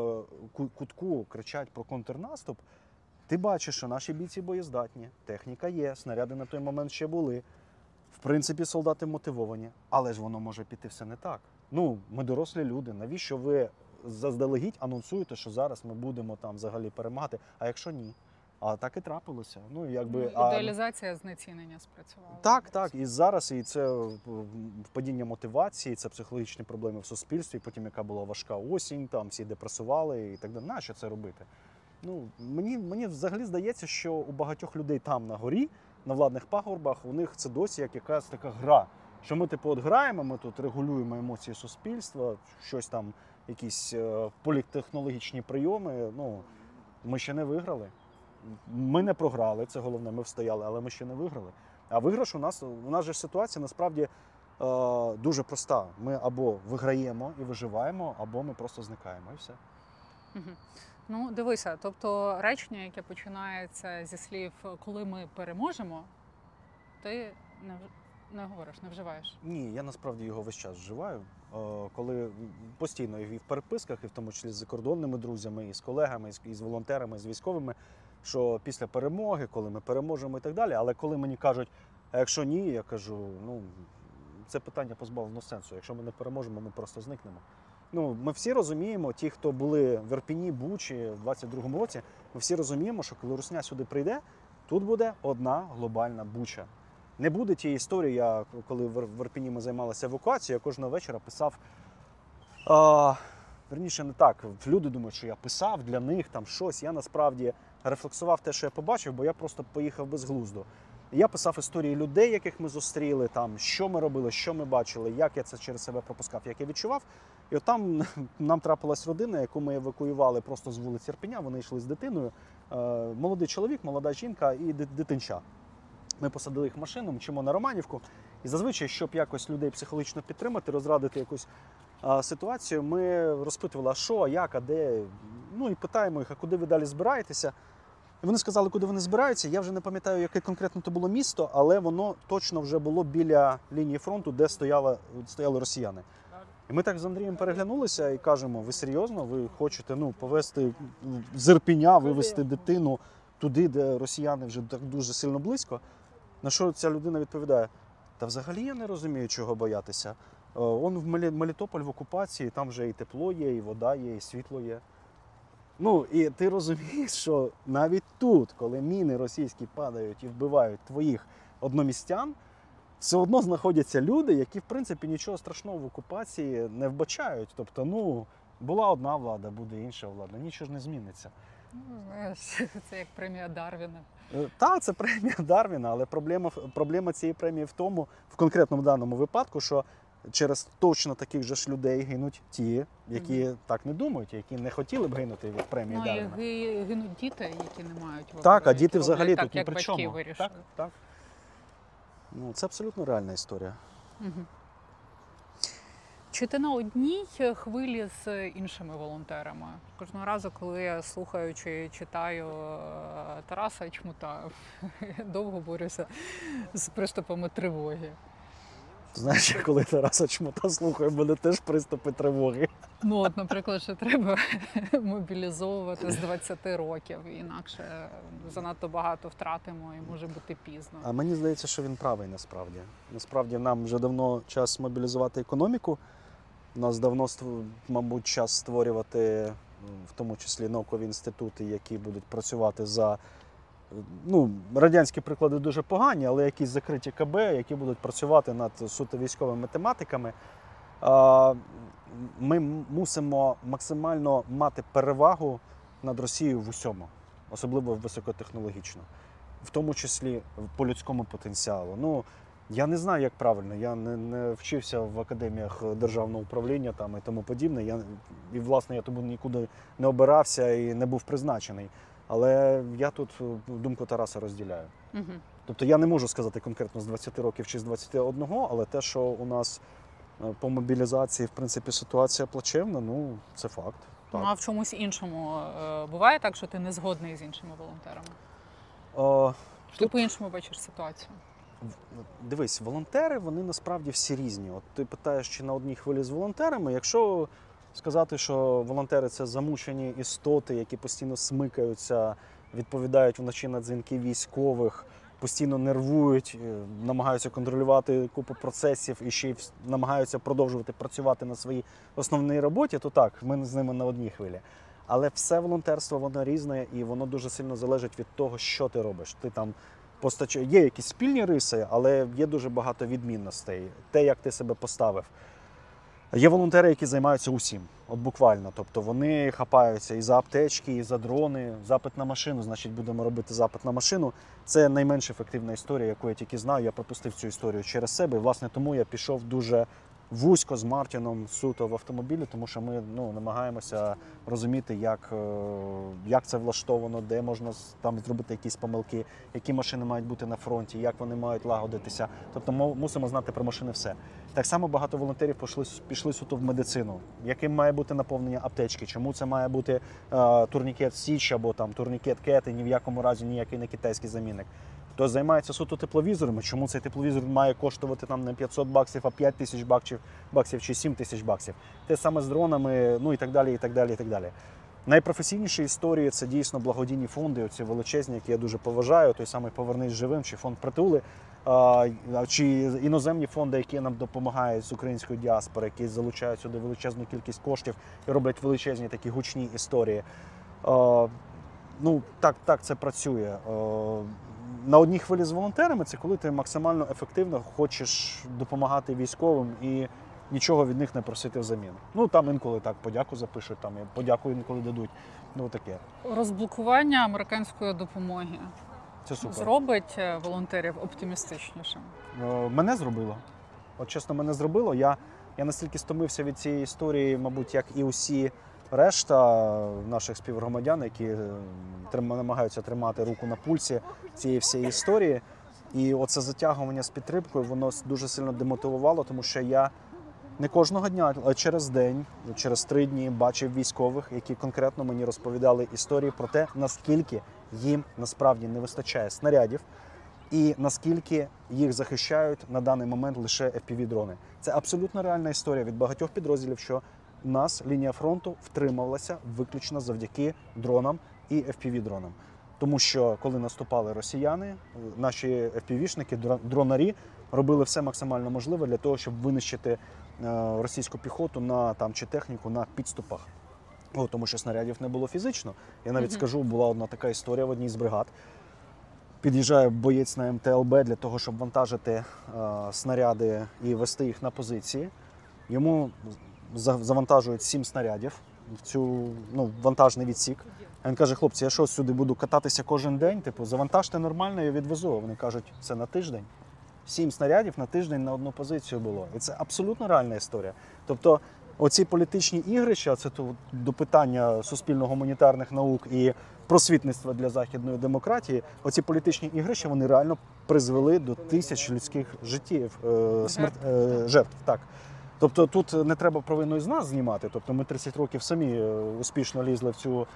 кутку кричать про контрнаступ, ти бачиш, що наші бійці боєздатні, техніка є, снаряди на той момент ще були. В принципі, солдати мотивовані, але ж воно може піти все не так. Ми дорослі люди, навіщо ви заздалегідь анонсуєте, що зараз ми будемо там взагалі перемагати, а якщо ні? А так і трапилося. Ідеалізація знецінення спрацювала. Так. І зараз і це падіння мотивації, це психологічні проблеми в суспільстві, потім яка була важка осінь, там всі депресували і так далі. Нащо це робити? Мені взагалі здається, що у багатьох людей там на горі, на владних пагорбах, у них це досі як якась така гра. Що ми граємо, ми тут регулюємо емоції суспільства, щось там, якісь політтехнологічні прийоми. Ми ще не виграли. Ми не програли, це головне, ми встояли, але ми ще не виграли. А виграш у нас же ситуація насправді дуже проста. Ми або виграємо і виживаємо, або ми просто зникаємо, і все. Дивися, тобто речення, яке починається зі слів «коли ми переможемо», ти не говориш, не вживаєш? Ні, я насправді його весь час вживаю. Коли постійно і в переписках, і в тому числі з закордонними друзями, і з колегами, і з волонтерами, і з військовими, що після перемоги, коли ми переможемо і так далі. Але коли мені кажуть, а якщо ні, я кажу, це питання позбавлено сенсу. Якщо ми не переможемо, ми просто зникнемо. Ми всі розуміємо, ті, хто були в Ірпені, Бучі в 22-му році, ми всі розуміємо, що коли Русня сюди прийде, тут буде одна глобальна Буча. Не буде тієї історії, коли в Ірпені ми займалися евакуацією, я кожного вечора писав, верніше не так, люди думають, що я писав для них там щось, я насправді рефлексував те, що я побачив, бо я просто поїхав безглуздо. Я писав історії людей, яких ми зустріли, там, що ми робили, що ми бачили, як я це через себе пропускав, як я відчував. І от там нам трапилась родина, яку ми евакуювали просто з вулиці Ірпеня, вони йшли з дитиною. Молодий чоловік, молода жінка і дитинча. Ми посадили їх в машину, мчимо на Романівку. І зазвичай, щоб якось людей психологічно підтримати, розрадити якусь ситуацію, ми розпитували, а що, а як, а де. І питаємо їх, а куди ви далі збираєтеся. І вони сказали, куди вони збираються. Я вже не пам'ятаю, яке конкретно це було місто, але воно точно вже було біля лінії фронту, де стояли росіяни. І ми так з Андрієм переглянулися і кажемо, ви серйозно, ви хочете повезти з Ірпеня, вивезти дитину туди, де росіяни вже так дуже сильно близько? На що ця людина відповідає, Та взагалі я не розумію, чого боятися. Он в Мелітополь в окупації, там вже і тепло є, і вода є, і світло є. Ну, і ти розумієш, що навіть тут, коли міни російські падають і вбивають твоїх одномістян, все одно знаходяться люди, які, в принципі, нічого страшного в окупації не вбачають. Тобто, ну, була одна влада, буде інша влада, нічого ж не зміниться. Ну, знаєш, це як премія Дарвіна. Так, це премія Дарвіна, але проблема цієї премії в тому, в конкретному даному випадку, що через точно таких же ж людей гинуть ті, які так не думають, які не хотіли б гинути від премії Дарвіна. Ну і гинуть діти, які не мають вибору. Так, а які діти роблять взагалі так, тут ні як при батьки чому. вирішили. Так, так. Ну, це абсолютно реальна історія. Мгм. Чи ти на одній хвилі з іншими волонтерами? Кожного разу, коли я слухаю чи читаю Тараса Чмута, довго борюся з приступами тривоги. Знаєш, коли Тараса Чмута слухаю, в мене теж приступи тривоги. Ну, от, наприклад, що треба мобілізовувати з 20 років, інакше занадто багато втратимо і може бути пізно. А мені здається, що він правий насправді. Насправді нам вже давно час мобілізувати економіку. У нас давно, мабуть, час створювати, в тому числі, наукові інститути, які будуть працювати за... Ну, радянські приклади дуже погані, але якісь закриті КБ, які будуть працювати над суто військовими математиками. Ми мусимо максимально мати перевагу над Росією в усьому, особливо високотехнологічно, в тому числі по людському потенціалу. Ну, я не знаю, як правильно, я не вчився в академіях державного управління там, і тому подібне. І, власне, я тому нікуди не обирався і не був призначений. Але я тут думку Тараса розділяю. Угу. Тобто я не можу сказати конкретно з 20 років чи з 21, але те, що у нас по мобілізації, в принципі, ситуація плачевна, ну, це факт. Так. Ну, а в чомусь іншому буває так, що ти не згодний з іншими волонтерами? Ти по-іншому бачиш ситуацію? Дивись, волонтери, вони насправді всі різні. От ти питаєш, чи на одній хвилі з волонтерами, якщо сказати, що волонтери – це замучені істоти, які постійно смикаються, відповідають вночі на дзвінки військових, постійно нервують, намагаються контролювати купу процесів і ще й намагаються продовжувати працювати на своїй основній роботі, то так, ми з ними на одній хвилі. Але все волонтерство, воно різне і воно дуже сильно залежить від того, що ти робиш. Ти там є якісь спільні риси, але є дуже багато відмінностей. Те, як ти себе поставив. Є волонтери, які займаються усім, от буквально. Тобто вони хапаються і за аптечки, і за дрони, запит на машину, значить будемо робити запит на машину. Це найменш ефективна історія, яку я тільки знаю. Я пропустив цю історію через себе. І, власне, тому я пішов дуже вузько з Мартіном суто в автомобілі, тому що ми намагаємося розуміти, як це влаштовано, де можна там зробити якісь помилки, які машини мають бути на фронті, як вони мають лагодитися. Тобто ми мусимо знати про машини все. Так само багато волонтерів пішли суто в медицину. Яким має бути наповнення аптечки? Чому це має бути турнікет Січ або там турнікет Кет, і ні в якому разі ніякий не китайський замінник? Хто займається суто тепловізорами, чому цей тепловізор має коштувати там не $500, а 5000 баксів чи 7000 баксів. Те саме з дронами, ну і так далі, і так далі, і так далі. Найпрофесійніші історії – це дійсно благодійні фонди, оці величезні, які я дуже поважаю, той самий «Повернись живим» чи фонд «Притули», чи іноземні фонди, які нам допомагають з української діаспори, які залучають сюди величезну кількість коштів і роблять величезні такі гучні історії. Ну, так це працює. На одній хвилі з волонтерами – це коли ти максимально ефективно хочеш допомагати військовим і нічого від них не просити взамін. Ну, там інколи так подяку запишуть, там і подяку інколи дадуть. Ну, таке. Розблокування американської допомоги Це супер. зробить волонтерів оптимістичнішим? Мене зробило. От чесно, мене зробило. Я настільки стомився від цієї історії, мабуть, як і усі решта наших співгромадян, які намагаються тримати руку на пульсі цієї всієї історії. І оце затягування з підтримкою, воно дуже сильно демотивувало, тому що я не кожного дня, а через день, через 3 дні бачив військових, які конкретно мені розповідали історії про те, наскільки їм насправді не вистачає снарядів і наскільки їх захищають на даний момент лише FPV-дрони. Це абсолютно реальна історія від багатьох підрозділів, що у нас лінія фронту втрималася виключно завдяки дронам і FPV-дронам. Тому що коли наступали росіяни, наші FPV-шники, дронарі робили все максимально можливе для того, щоб винищити російську піхоту чи техніку на підступах. Тому що снарядів не було фізично. Я навіть скажу, була одна така історія в одній з бригад. Під'їжджає боєць на МТЛБ для того, щоб вантажити снаряди і вести їх на позиції. Йому завантажують 7 снарядів в вантажний відсік. А він каже: хлопці, я що, сюди буду кататися кожен день? Завантажте нормально, я відвезу. Вони кажуть, це на тиждень. 7 снарядів на тиждень на одну позицію було. І це абсолютно реальна історія. Тобто оці політичні ігрища, це до питання суспільно-гуманітарних наук і просвітництва для західної демократії, оці політичні ігрища, вони реально призвели до тисяч людських жертв. Так. Тобто тут не треба провину з нас знімати. Тобто ми 30 років самі успішно лізли в цю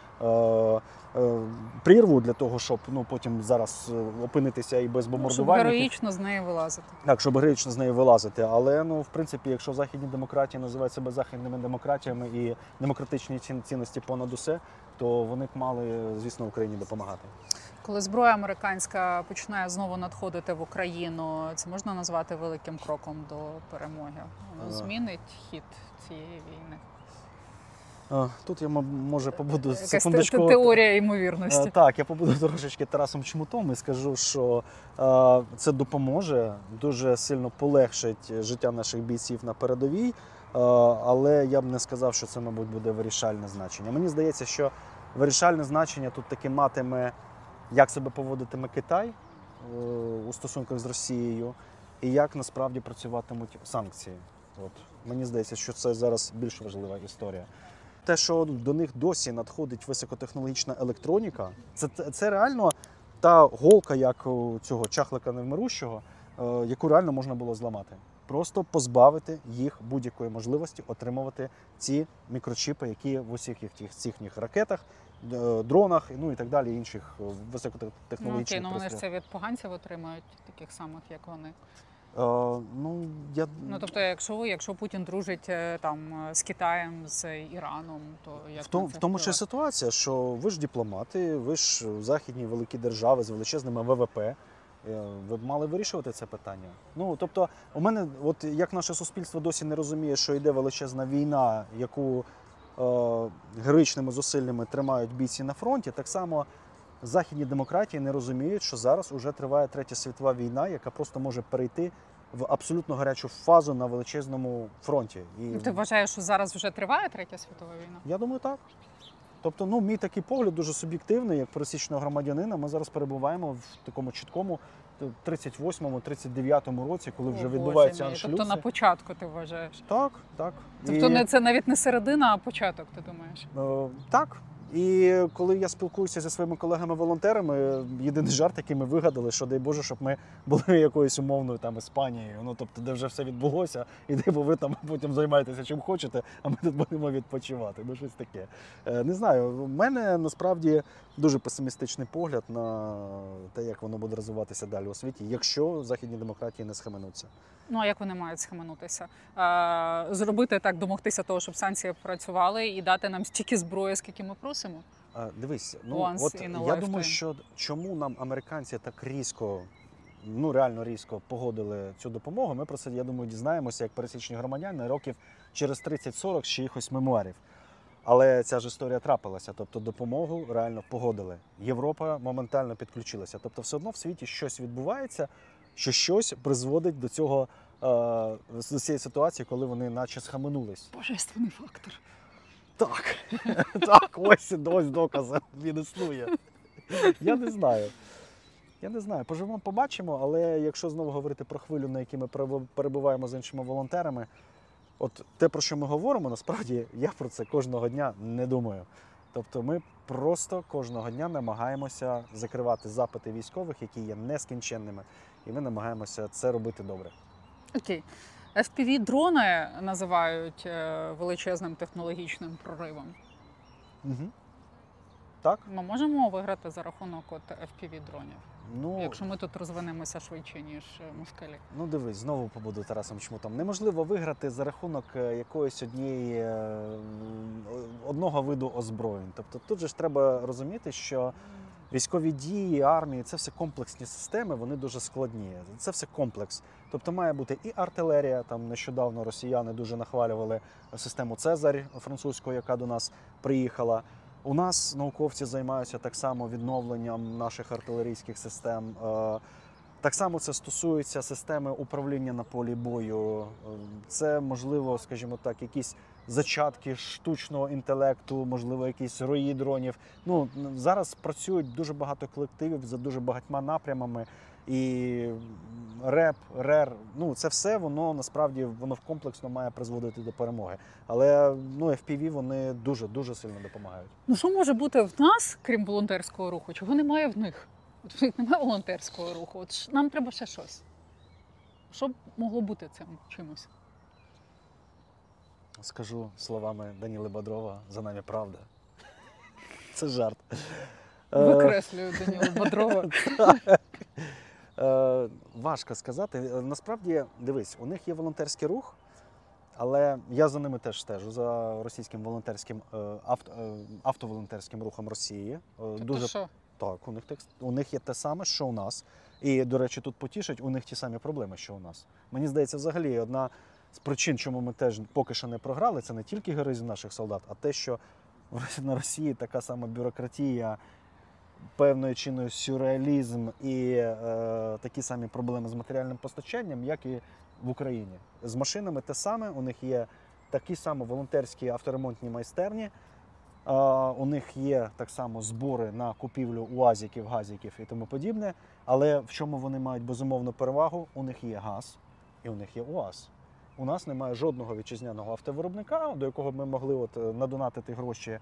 прірву для того, щоб потім зараз опинитися і без бомбардувальників. Щоб героїчно з неї вилазити. Так, щоб героїчно з неї вилазити. Але, в принципі, якщо західні демократії називають себе західними демократіями і демократичні цінності понад усе, то вони б мали, звісно, Україні допомагати. Коли зброя американська починає знову надходити в Україну, це можна назвати великим кроком до перемоги? Воно змінить хід цієї війни? Тут я, може, побуду Якась секундочку. Теорія ймовірності. Так, я побуду трошечки Тарасом Чмутом і скажу, що це допоможе, дуже сильно полегшить життя наших бійців на передовій, але я б не сказав, що це, мабуть, буде вирішальне значення. Мені здається, що вирішальне значення тут таки матиме, як себе поводитиме Китай у стосунках з Росією і як насправді працюватимуть санкції. Мені здається, що це зараз більш важлива історія. Те, що до них досі надходить високотехнологічна електроніка, це реально та голка, як у цього чахлика невмирущого, яку реально можна було зламати. Просто позбавити їх будь-якої можливості отримувати ці мікрочіпи, які в усіх їхніх ракетах, дронах, і так далі, інших високотехнологічних Вони ж пристроях. це від поганців отримають, таких самих, як вони. Тобто, якщо Путін дружить з Китаєм, з Іраном, то як в тому ж і ситуація, що ви ж дипломати, ви ж західні великі держави з величезними ВВП, ви б мали вирішувати це питання. Тобто, у мене, як наше суспільство досі не розуміє, що йде величезна війна, яку героїчними зусиллями тримають бійці на фронті, так само західні демократії не розуміють, що зараз уже триває Третя світова війна, яка просто може перейти в абсолютно гарячу фазу на величезному фронті. Ти вважаєш, що зараз вже триває Третя світова війна? Я думаю, так. Тобто, мій такий погляд дуже суб'єктивний, як пересічного громадянина. Ми зараз перебуваємо в такому чіткому 38-му, 39-му році, коли вже відбуваються аншлюси. Тобто на початку ти вважаєш? Так. Тобто це навіть не середина, а початок, ти думаєш? Так. І коли я спілкуюся зі своїми колегами-волонтерами, єдиний жарт, який ми вигадали, що дай Боже, щоб ми були якоюсь умовною Іспанією, тобто де вже все відбулося, і ви там потім займаєтеся чим хочете, а ми тут будемо відпочивати. Щось таке. Не знаю, в мене насправді дуже песимістичний погляд на те, як воно буде розвиватися далі у світі, якщо західні демократії не схаменуться. А як вони мають схаменутися? Зробити так, домогтися того, щоб санкції працювали і дати нам стільки зброї, скільки ми просимо? Дивись, я думаю, що чому нам американці так різко, реально різко погодили цю допомогу, ми про це, я думаю, дізнаємося, як пересічні громадяни, років через 30-40 з чиїхось мемуарів. Але ця ж історія трапилася, тобто допомогу реально погодили. Європа моментально підключилася. Тобто все одно в світі щось відбувається, що щось призводить до цього, до цієї ситуації, коли вони наче схаменулись. Божественний фактор. Так, ось докази, він існує. Я не знаю, поживемо, побачимо, але якщо знову говорити про хвилю, на якій ми перебуваємо з іншими волонтерами, те, про що ми говоримо, насправді, я про це кожного дня не думаю. Тобто ми просто кожного дня намагаємося закривати запити військових, які є нескінченними, і ми намагаємося це робити добре. Окей. FPV-дрони називають величезним технологічним проривом. Угу. Так. Ми можемо виграти за рахунок FPV-дронів, якщо ми тут розвинемося швидше, ніж москалі? Дивись, знову побуду Тарасом Чмутом. Неможливо виграти за рахунок якоїсь одного виду озброєнь. Тобто тут же ж треба розуміти, що Військові дії, армії це все комплексні системи, вони дуже складні. Це все комплекс. Тобто має бути і артилерія. Там нещодавно росіяни дуже нахвалювали систему Цезарь французьку, яка до нас приїхала. У нас науковці займаються так само відновленням наших артилерійських систем. Так само це стосується системи управління на полі бою. Це, можливо, скажімо так, якісь зачатки штучного інтелекту, можливо, якісь рої дронів. Ну, зараз працюють дуже багато колективів за дуже багатьма напрямами. І РЕП, РЕР, ну це все, воно насправді воно комплексно має призводити до перемоги. Але ну, FPV, вони дуже сильно допомагають. Ну що може бути в нас, крім волонтерського руху, чого немає в них? От в них немає волонтерського руху. От нам треба ще щось. Що б могло бути цим чимось? Скажу словами Даніли Бодрова, за нами правда. Це жарт. Викреслюю Даніла Бодрова. Важко сказати. Насправді, дивись, у них є волонтерський рух, але я за ними теж стежу, за російським волонтерським автоволонтерським рухом Росії. Тобто що? Так, у них є те саме, що у нас. І, до речі, тут потішить, у них ті самі проблеми, що у нас. Мені здається, взагалі, одна з причин, чому ми теж поки що не програли, це не тільки героїзм наших солдат, а те, що на Росії така сама бюрократія, певною чиною сюрреалізм і такі самі проблеми з матеріальним постачанням, як і в Україні. З машинами те саме, у них є такі самі волонтерські авторемонтні майстерні, у них є так само збори на купівлю УАЗиків, газиків і тому подібне, але в чому вони мають безумовну перевагу? У них є газ і у них є УАЗ. У нас немає жодного вітчизняного автовиробника, до якого б ми могли надонатити гроші,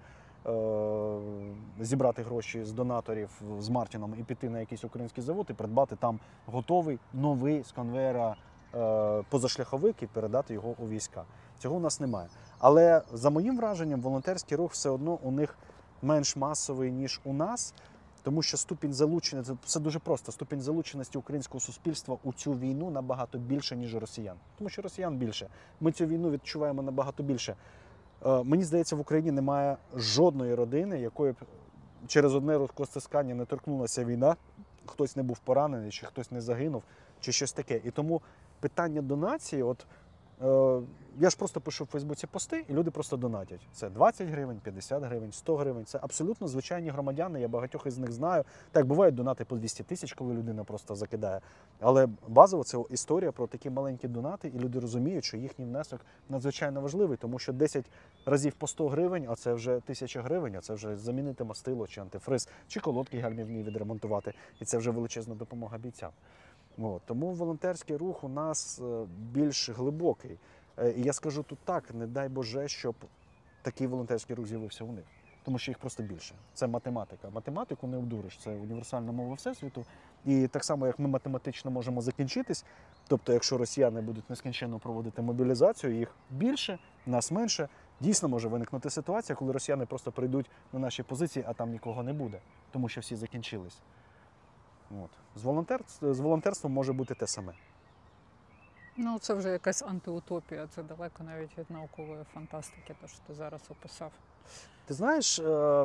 зібрати гроші з донаторів з Мартіном і піти на якийсь український завод і придбати там готовий, новий з конвейера позашляховик і передати його у війська. Цього у нас немає. Але за моїм враженням, волонтерський рух все одно у них менш масовий, ніж у нас, тому що ступінь залученості, це дуже просто, ступінь залученості українського суспільства у цю війну набагато більше, ніж росіян. Тому що росіян більше. Ми цю війну відчуваємо набагато більше. Мені здається, в Україні немає жодної родини, якої б через одне рукостискання не торкнулася війна, хтось не був поранений, чи хтось не загинув, чи щось таке. І тому питання донації, я ж просто пишу в Фейсбуці пости, і люди просто донатять. Це 20 гривень, 50 гривень, 100 гривень. Це абсолютно звичайні громадяни, я багатьох із них знаю. Так, бувають донати по 200 тисяч, коли людина просто закидає. Але базово це історія про такі маленькі донати, і люди розуміють, що їхній внесок надзвичайно важливий, тому що 10 разів по 100 гривень, а це вже 1000 гривень, а це вже замінити мастило, чи антифриз, чи колодки гальмівні відремонтувати. І це вже величезна допомога бійцям. Тому волонтерський рух у нас більш глибокий. І я скажу тут так, не дай Боже, щоб такий волонтерський рух з'явився у них. Тому що їх просто більше. Це математика. Математику не обдуриш, це універсальна мова Всесвіту. І так само, як ми математично можемо закінчитись, тобто якщо росіяни будуть нескінченно проводити мобілізацію, їх більше, нас менше, дійсно може виникнути ситуація, коли росіяни просто прийдуть на наші позиції, а там нікого не буде, тому що всі закінчились. З волонтерством може бути те саме. Ну, це вже якась антиутопія, це далеко навіть від наукової фантастики, те, що ти зараз описав. Ти знаєш,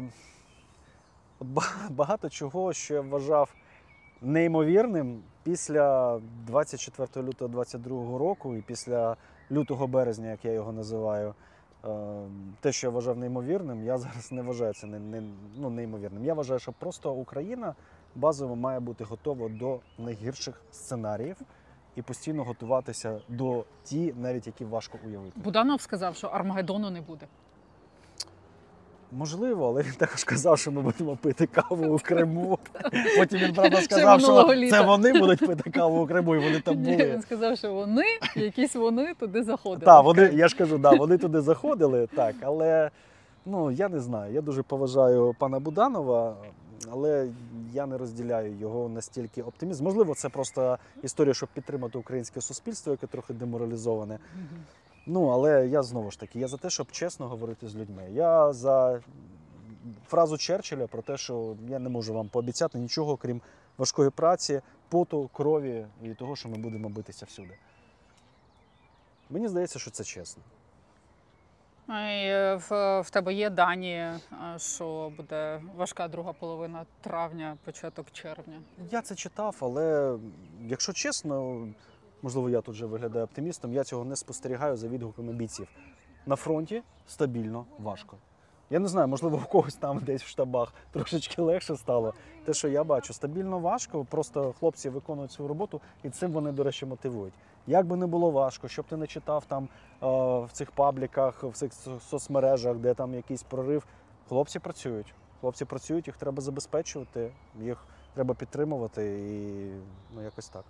багато чого, що я вважав неймовірним після 24 лютого 2022 року і після лютого-березня, як я його називаю, те, що я вважав неймовірним, я зараз не вважаю це неймовірним. Я вважаю, що просто Україна базово має бути готова до найгірших сценаріїв і постійно готуватися до ті, навіть які важко уявити. Буданов сказав, що Армагеддону не буде. Можливо, але він також казав, що ми будемо пити каву в Криму. Потім він, правда, сказав, що це вони будуть пити каву у Криму, і вони там були. Він сказав, що якісь вони туди заходили. Так, я ж кажу, вони туди заходили, так, але я не знаю. Я дуже поважаю пана Буданова, але я не розділяю його настільки оптимізм. Можливо, це просто історія, щоб підтримати українське суспільство, яке трохи деморалізоване. Але я знову ж таки, я за те, щоб чесно говорити з людьми. Я за фразу Черчилля про те, що я не можу вам пообіцяти нічого, крім важкої праці, поту, крові і того, що ми будемо битися всюди. Мені здається, що це чесно. В тебе є дані, що буде важка друга половина травня, початок червня? Я це читав, але якщо чесно, можливо, я тут вже виглядаю оптимістом, я цього не спостерігаю за відгуками бійців. На фронті стабільно важко. Я не знаю, можливо, у когось там десь в штабах трошечки легше стало. Те, що я бачу, стабільно важко, просто хлопці виконують свою роботу і цим вони, до речі, мотивують. Як би не було важко, щоб ти не читав там в цих пабліках, в цих соцмережах, де там якийсь прорив, хлопці працюють. Хлопці працюють, їх треба забезпечувати, їх треба підтримувати і якось так.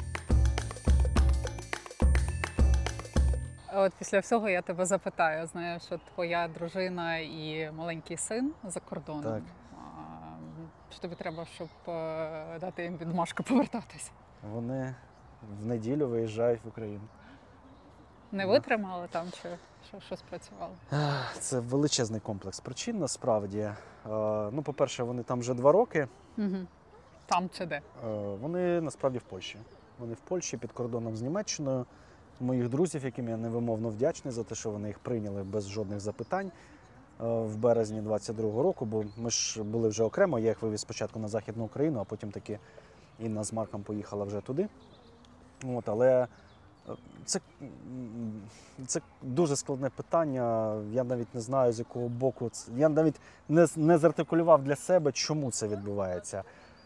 От після всього я тебе запитаю. Знаю, що твоя дружина і маленький син за кордоном. Так. Що тобі треба, щоб дати їм відмашку повертатись? Вони в неділю виїжджають в Україну. Не витримали там чи що спрацювало? Це величезний комплекс причин, насправді. Ну, по-перше, вони там вже 2 роки. Угу. Там це де? Вони насправді в Польщі. Вони в Польщі під кордоном з Німеччиною. Моїх друзів, яким я невимовно вдячний за те, що вони їх прийняли без жодних запитань в березні 22-го року, бо ми ж були вже окремо, я їх вивіз спочатку на Західну Україну, а потім таки Інна з Марком поїхала вже туди. От, але це дуже складне питання, я навіть не знаю, з якого боку. Я навіть не зартикулював для себе, чому це відбувається.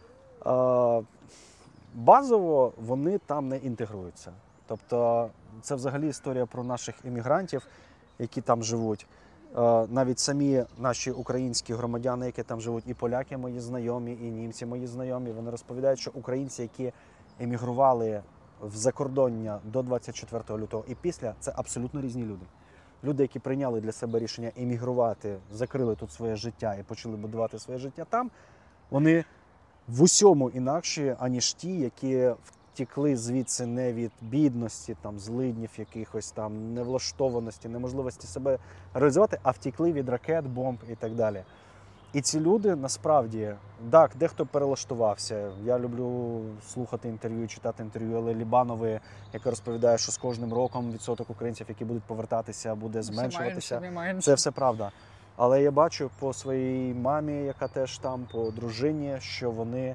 Базово вони там не інтегруються. Тобто це взагалі історія про наших іммігрантів, які там живуть. Навіть самі наші українські громадяни, які там живуть, і поляки мої знайомі, і німці мої знайомі, вони розповідають, що українці, які емігрували в закордоння до 24 лютого і після, це абсолютно різні люди. Люди, які прийняли для себе рішення емігрувати, закрили тут своє життя і почали будувати своє життя там, вони в усьому інакші, аніж ті, які втекли звідси не від бідності, там, злиднів якихось, там, невлаштованості, неможливості себе реалізувати, а втекли від ракет, бомб і так далі. І ці люди, насправді, так, дехто перелаштувався. Я люблю слухати інтерв'ю, читати інтерв'ю Елли Лібанової, яка розповідає, що з кожним роком відсоток українців, які будуть повертатися, буде зменшуватися. Це все правда. Але я бачу по своїй мамі, яка теж там, по дружині, що вони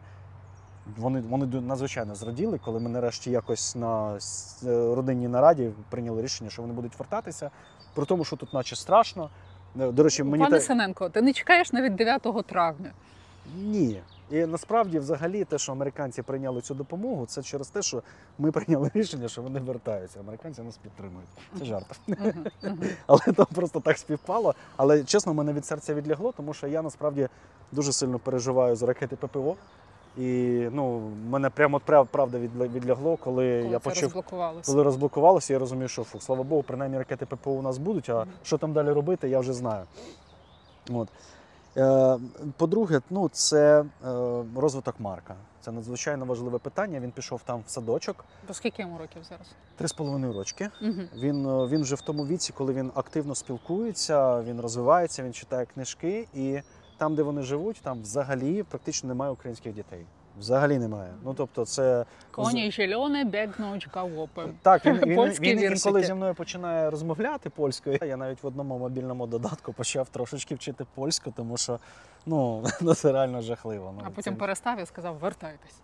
надзвичайно зраділи, коли ми нарешті якось на родинній нараді прийняли рішення, що вони будуть вертатися, при тому, що тут наче страшно. До речі, Пане Синенко, ти не чекаєш навіть 9 травня? Ні. І насправді, взагалі, те, що американці прийняли цю допомогу, це через те, що ми прийняли рішення, що вони вертаються. Американці нас підтримують. Це жарт. Але то просто так співпало. Але, чесно, мене від серця відлягло, тому що я, насправді, дуже сильно переживаю за ракети ППО. І мене прямо правда відлягло, коли я почув, коли розблокувалося, я розумію, що слава Богу, принаймні ракети ППО у нас будуть, а що там далі робити, я вже знаю. От. По-друге, це розвиток Марка. Це надзвичайно важливе питання. Він пішов там в садочок. По скільки йому років зараз? 3,5 рочки. Угу. Він вже в тому віці, коли він активно спілкується, він розвивається, він читає книжки. І там, де вони живуть, там взагалі практично немає українських дітей. Взагалі немає. Тобто це... Коні зелені бігнуть галопом. Так, він інколи зі мною починає розмовляти польською. Я навіть в одному мобільному додатку почав трошечки вчити польську, тому що це реально жахливо. А потім перестав і сказав, вертайтесь.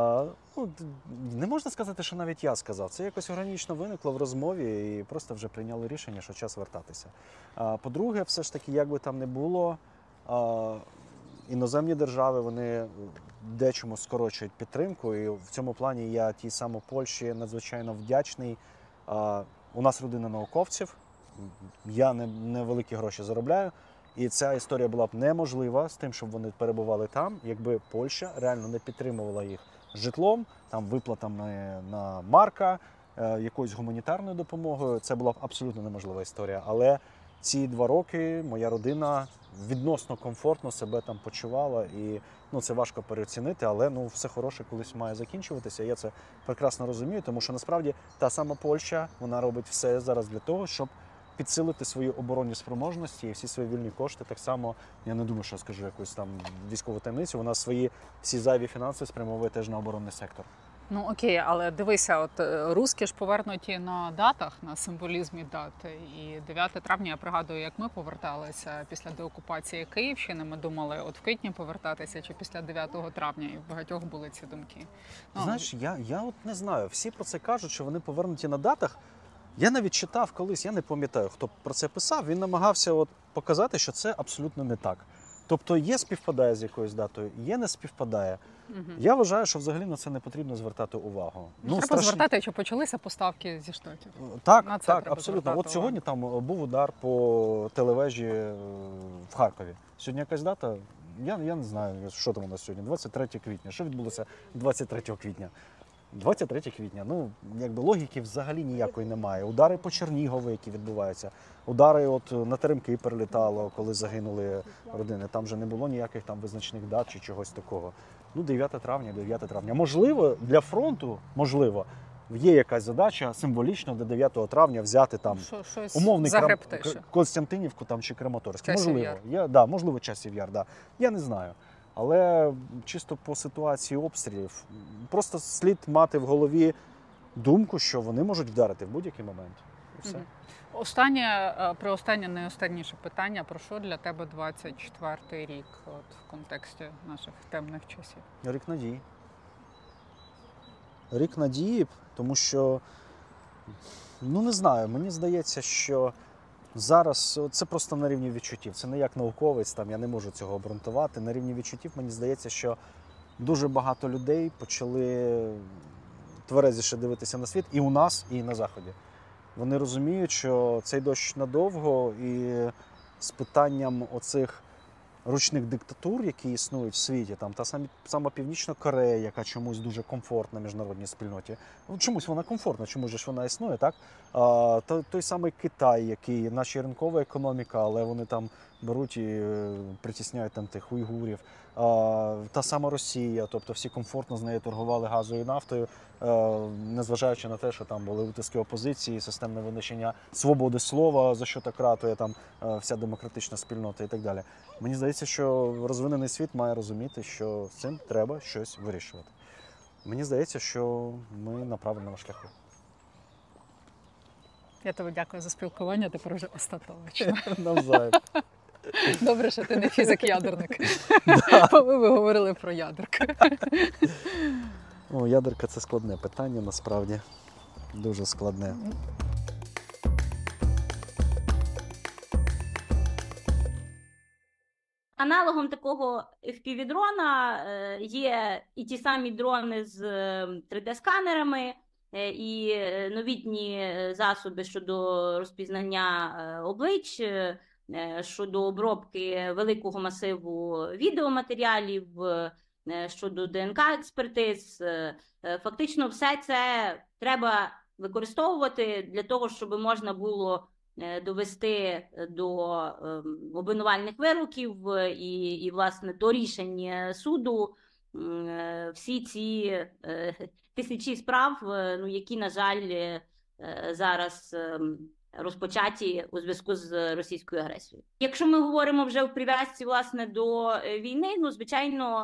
Не можна сказати, що навіть я сказав. Це якось органічно виникло в розмові і просто вже прийняли рішення, що час вертатися. По-друге, все ж таки, як би там не було, іноземні держави, вони дечому скорочують підтримку, і в цьому плані я тій самій Польщі надзвичайно вдячний. У нас родина науковців, я не великі гроші заробляю, і ця історія була б неможлива з тим, щоб вони перебували там, якби Польща реально не підтримувала їх житлом, там, виплатами на Марка, якоюсь гуманітарною допомогою. Це була б абсолютно неможлива історія. Але ці 2 роки моя родина відносно комфортно себе там почувала, і це важко переоцінити, але все хороше колись має закінчуватися. Я це прекрасно розумію, тому що насправді та сама Польща, вона робить все зараз для того, щоб підсилити свої оборонні спроможності і всі свої вільні кошти. Так само, я не думаю, що я скажу якусь там військову таємницю, вона свої всі зайві фінанси спрямовує теж на оборонний сектор. Ну окей, але дивися, от руски ж повернуті на датах, на символізмі дати. І 9 травня, я пригадую, як ми поверталися після деокупації Київщини, ми думали, от в квітні повертатися чи після 9 травня, і в багатьох були ці думки. Ну, Знаєш, я от не знаю, всі про це кажуть, що вони повернуті на датах. Я навіть читав колись, я не пам'ятаю, хто про це писав, він намагався от показати, що це абсолютно не так. Тобто є співпадає з якоюсь датою, є не співпадає. Мгм. Я вважаю, що взагалі на це не потрібно звертати увагу. Треба страшно. звертати, що почалися поставки зі Штатів. Так, На це так, треба абсолютно. звертати От сьогодні там був удар по телевежі в Харкові. Сьогодні якась дата, я не знаю, що там у нас сьогодні, 23 квітня. Що відбулося 23 квітня? 23 квітня, ну, якби логіки взагалі ніякої немає. Удари по Чернігову, які відбуваються. Удари от на Теремки перелітало, коли загинули родини. Там вже не було ніяких там визначних дат чи чогось такого. Ну, 9 травня, 9 травня. Можливо, для фронту, можливо, є якась задача символічно до 9 травня взяти там Щось умовний загребти ще. Константинівку там, чи Краматорськ. Часів Можливо. Яр. Можливо, Часів Яр, да. Я не знаю. Але чисто по ситуації обстрілів, просто слід мати в голові думку, що вони можуть вдарити в будь-який момент. І все. Мгм. Останнє, найостанніше питання. Про що для тебе 24-й рік от, в контексті наших темних часів? Рік надії. Рік надії, тому що, ну не знаю, мені здається, що зараз це просто на рівні відчуттів. Це не як науковець, там я не можу цього обґрунтувати. На рівні відчуттів мені здається, що дуже багато людей почали тверезіше дивитися на світ і у нас, і на Заході. Вони розуміють, що цей дощ надовго, і з питанням оцих ручних диктатур, які існують в світі, там та сама Північна Корея, яка чомусь дуже комфортна міжнародній спільноті. Ну, чомусь вона комфортна, чому ж вона існує, так? Той самий Китай, який наша ринкова економіка, але вони там беруть і притісняють там тих уйгурів. Та сама Росія, тобто всі комфортно з нею торгували газою і нафтою, незважаючи на те, що там були утиски опозиції, системне винищення свободи слова, за що так ратує там вся демократична спільнота і так далі. Мені здається, що розвинений світ має розуміти, що з цим треба щось вирішувати. Мені здається, що ми на правильному шляху. Я тобі дякую за спілкування, тепер вже остаточно. Навзаєм. Добре, що ти не фізик-ядерник. Бо ми говорили про ядерку. Ядерка – це складне питання, насправді. Дуже складне. Аналогом такого FPV-дрона є і ті самі дрони з 3D-сканерами, і новітні засоби щодо розпізнання облич, щодо обробки великого масиву відеоматеріалів, щодо ДНК-експертиз. Фактично все це треба використовувати для того, щоб можна було довести до обвинувальних вироків і власне, до рішень суду всі ці тисячі справ, які, на жаль, зараз розпочаті у зв'язку з російською агресією. Якщо ми говоримо вже в прив'язці, власне, до війни, звичайно,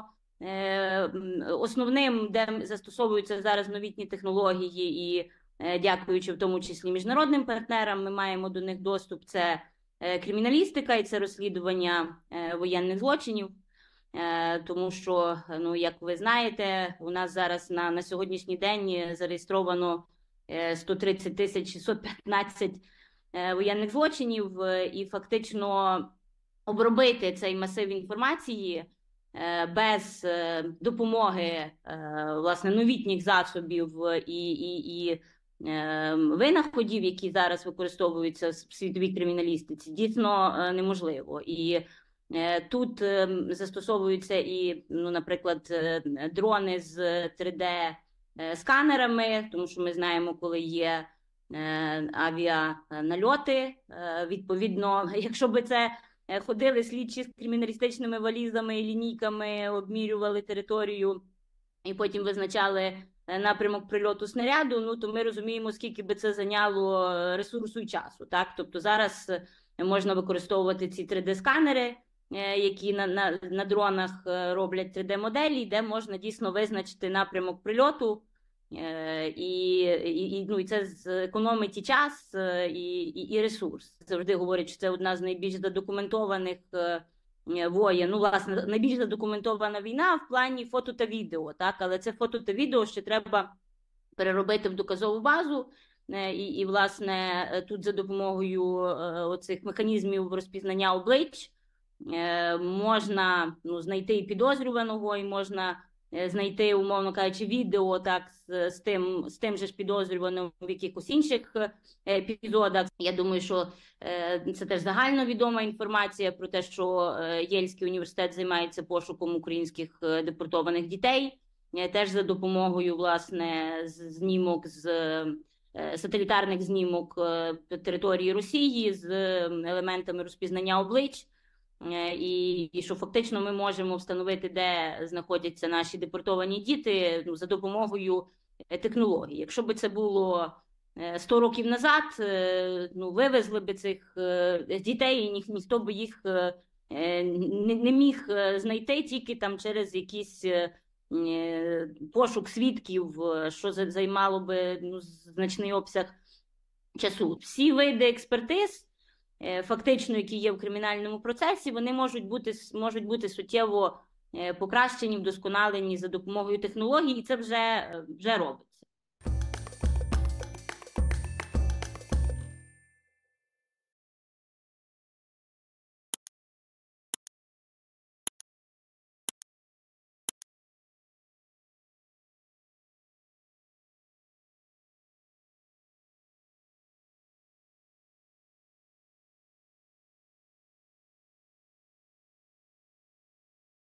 основним, де застосовуються зараз новітні технології і дякуючи в тому числі міжнародним партнерам, ми маємо до них доступ, це криміналістика і це розслідування воєнних злочинів. Тому що, як ви знаєте, у нас зараз на сьогоднішній день зареєстровано 130 615 воєнних злочинів, і фактично обробити цей масив інформації без допомоги власне новітніх засобів і винаходів, які зараз використовуються в світовій криміналістиці, дійсно неможливо. І тут застосовуються і, наприклад, дрони з 3D-сканерами, тому що ми знаємо, коли є авіанальоти, відповідно, якщо би це ходили слідчі з криміналістичними валізами і лінійками, обмірювали територію і потім визначали напрямок прильоту снаряду, то ми розуміємо, скільки би це зайняло ресурсу і часу. Так? Тобто зараз можна використовувати ці 3D-сканери, які на дронах роблять 3D-моделі, де можна дійсно визначити напрямок прильоту І це зекономить і час, і ресурс. Завжди говорять, що це одна з найбільш задокументованих воєн. Ну, власне, найбільш задокументована війна в плані фото та відео, так? Але це фото та відео ще треба переробити в доказову базу. Власне, тут за допомогою оцих механізмів розпізнання облич можна знайти і підозрюваного, і можна знайти, умовно кажучи, відео так з тим же ж підозрюваним в якихось інших епізодах. Я думаю, що це теж загальновідома інформація про те, що Єльський університет займається пошуком українських депортованих дітей, теж за допомогою, власне, знімок з сателітарних знімок території Росії з елементами розпізнання облич. І що фактично ми можемо встановити, де знаходяться наші депортовані діти за допомогою технологій. Якщо б це було 100 років назад, вивезли б цих дітей, і ніхто б їх не міг знайти тільки там через якісь пошук свідків, що займало би значний обсяг часу. Всі види експертиз, фактично, які є в кримінальному процесі, вони можуть бути суттєво покращені, вдосконалені за допомогою технологій, і це вже робить.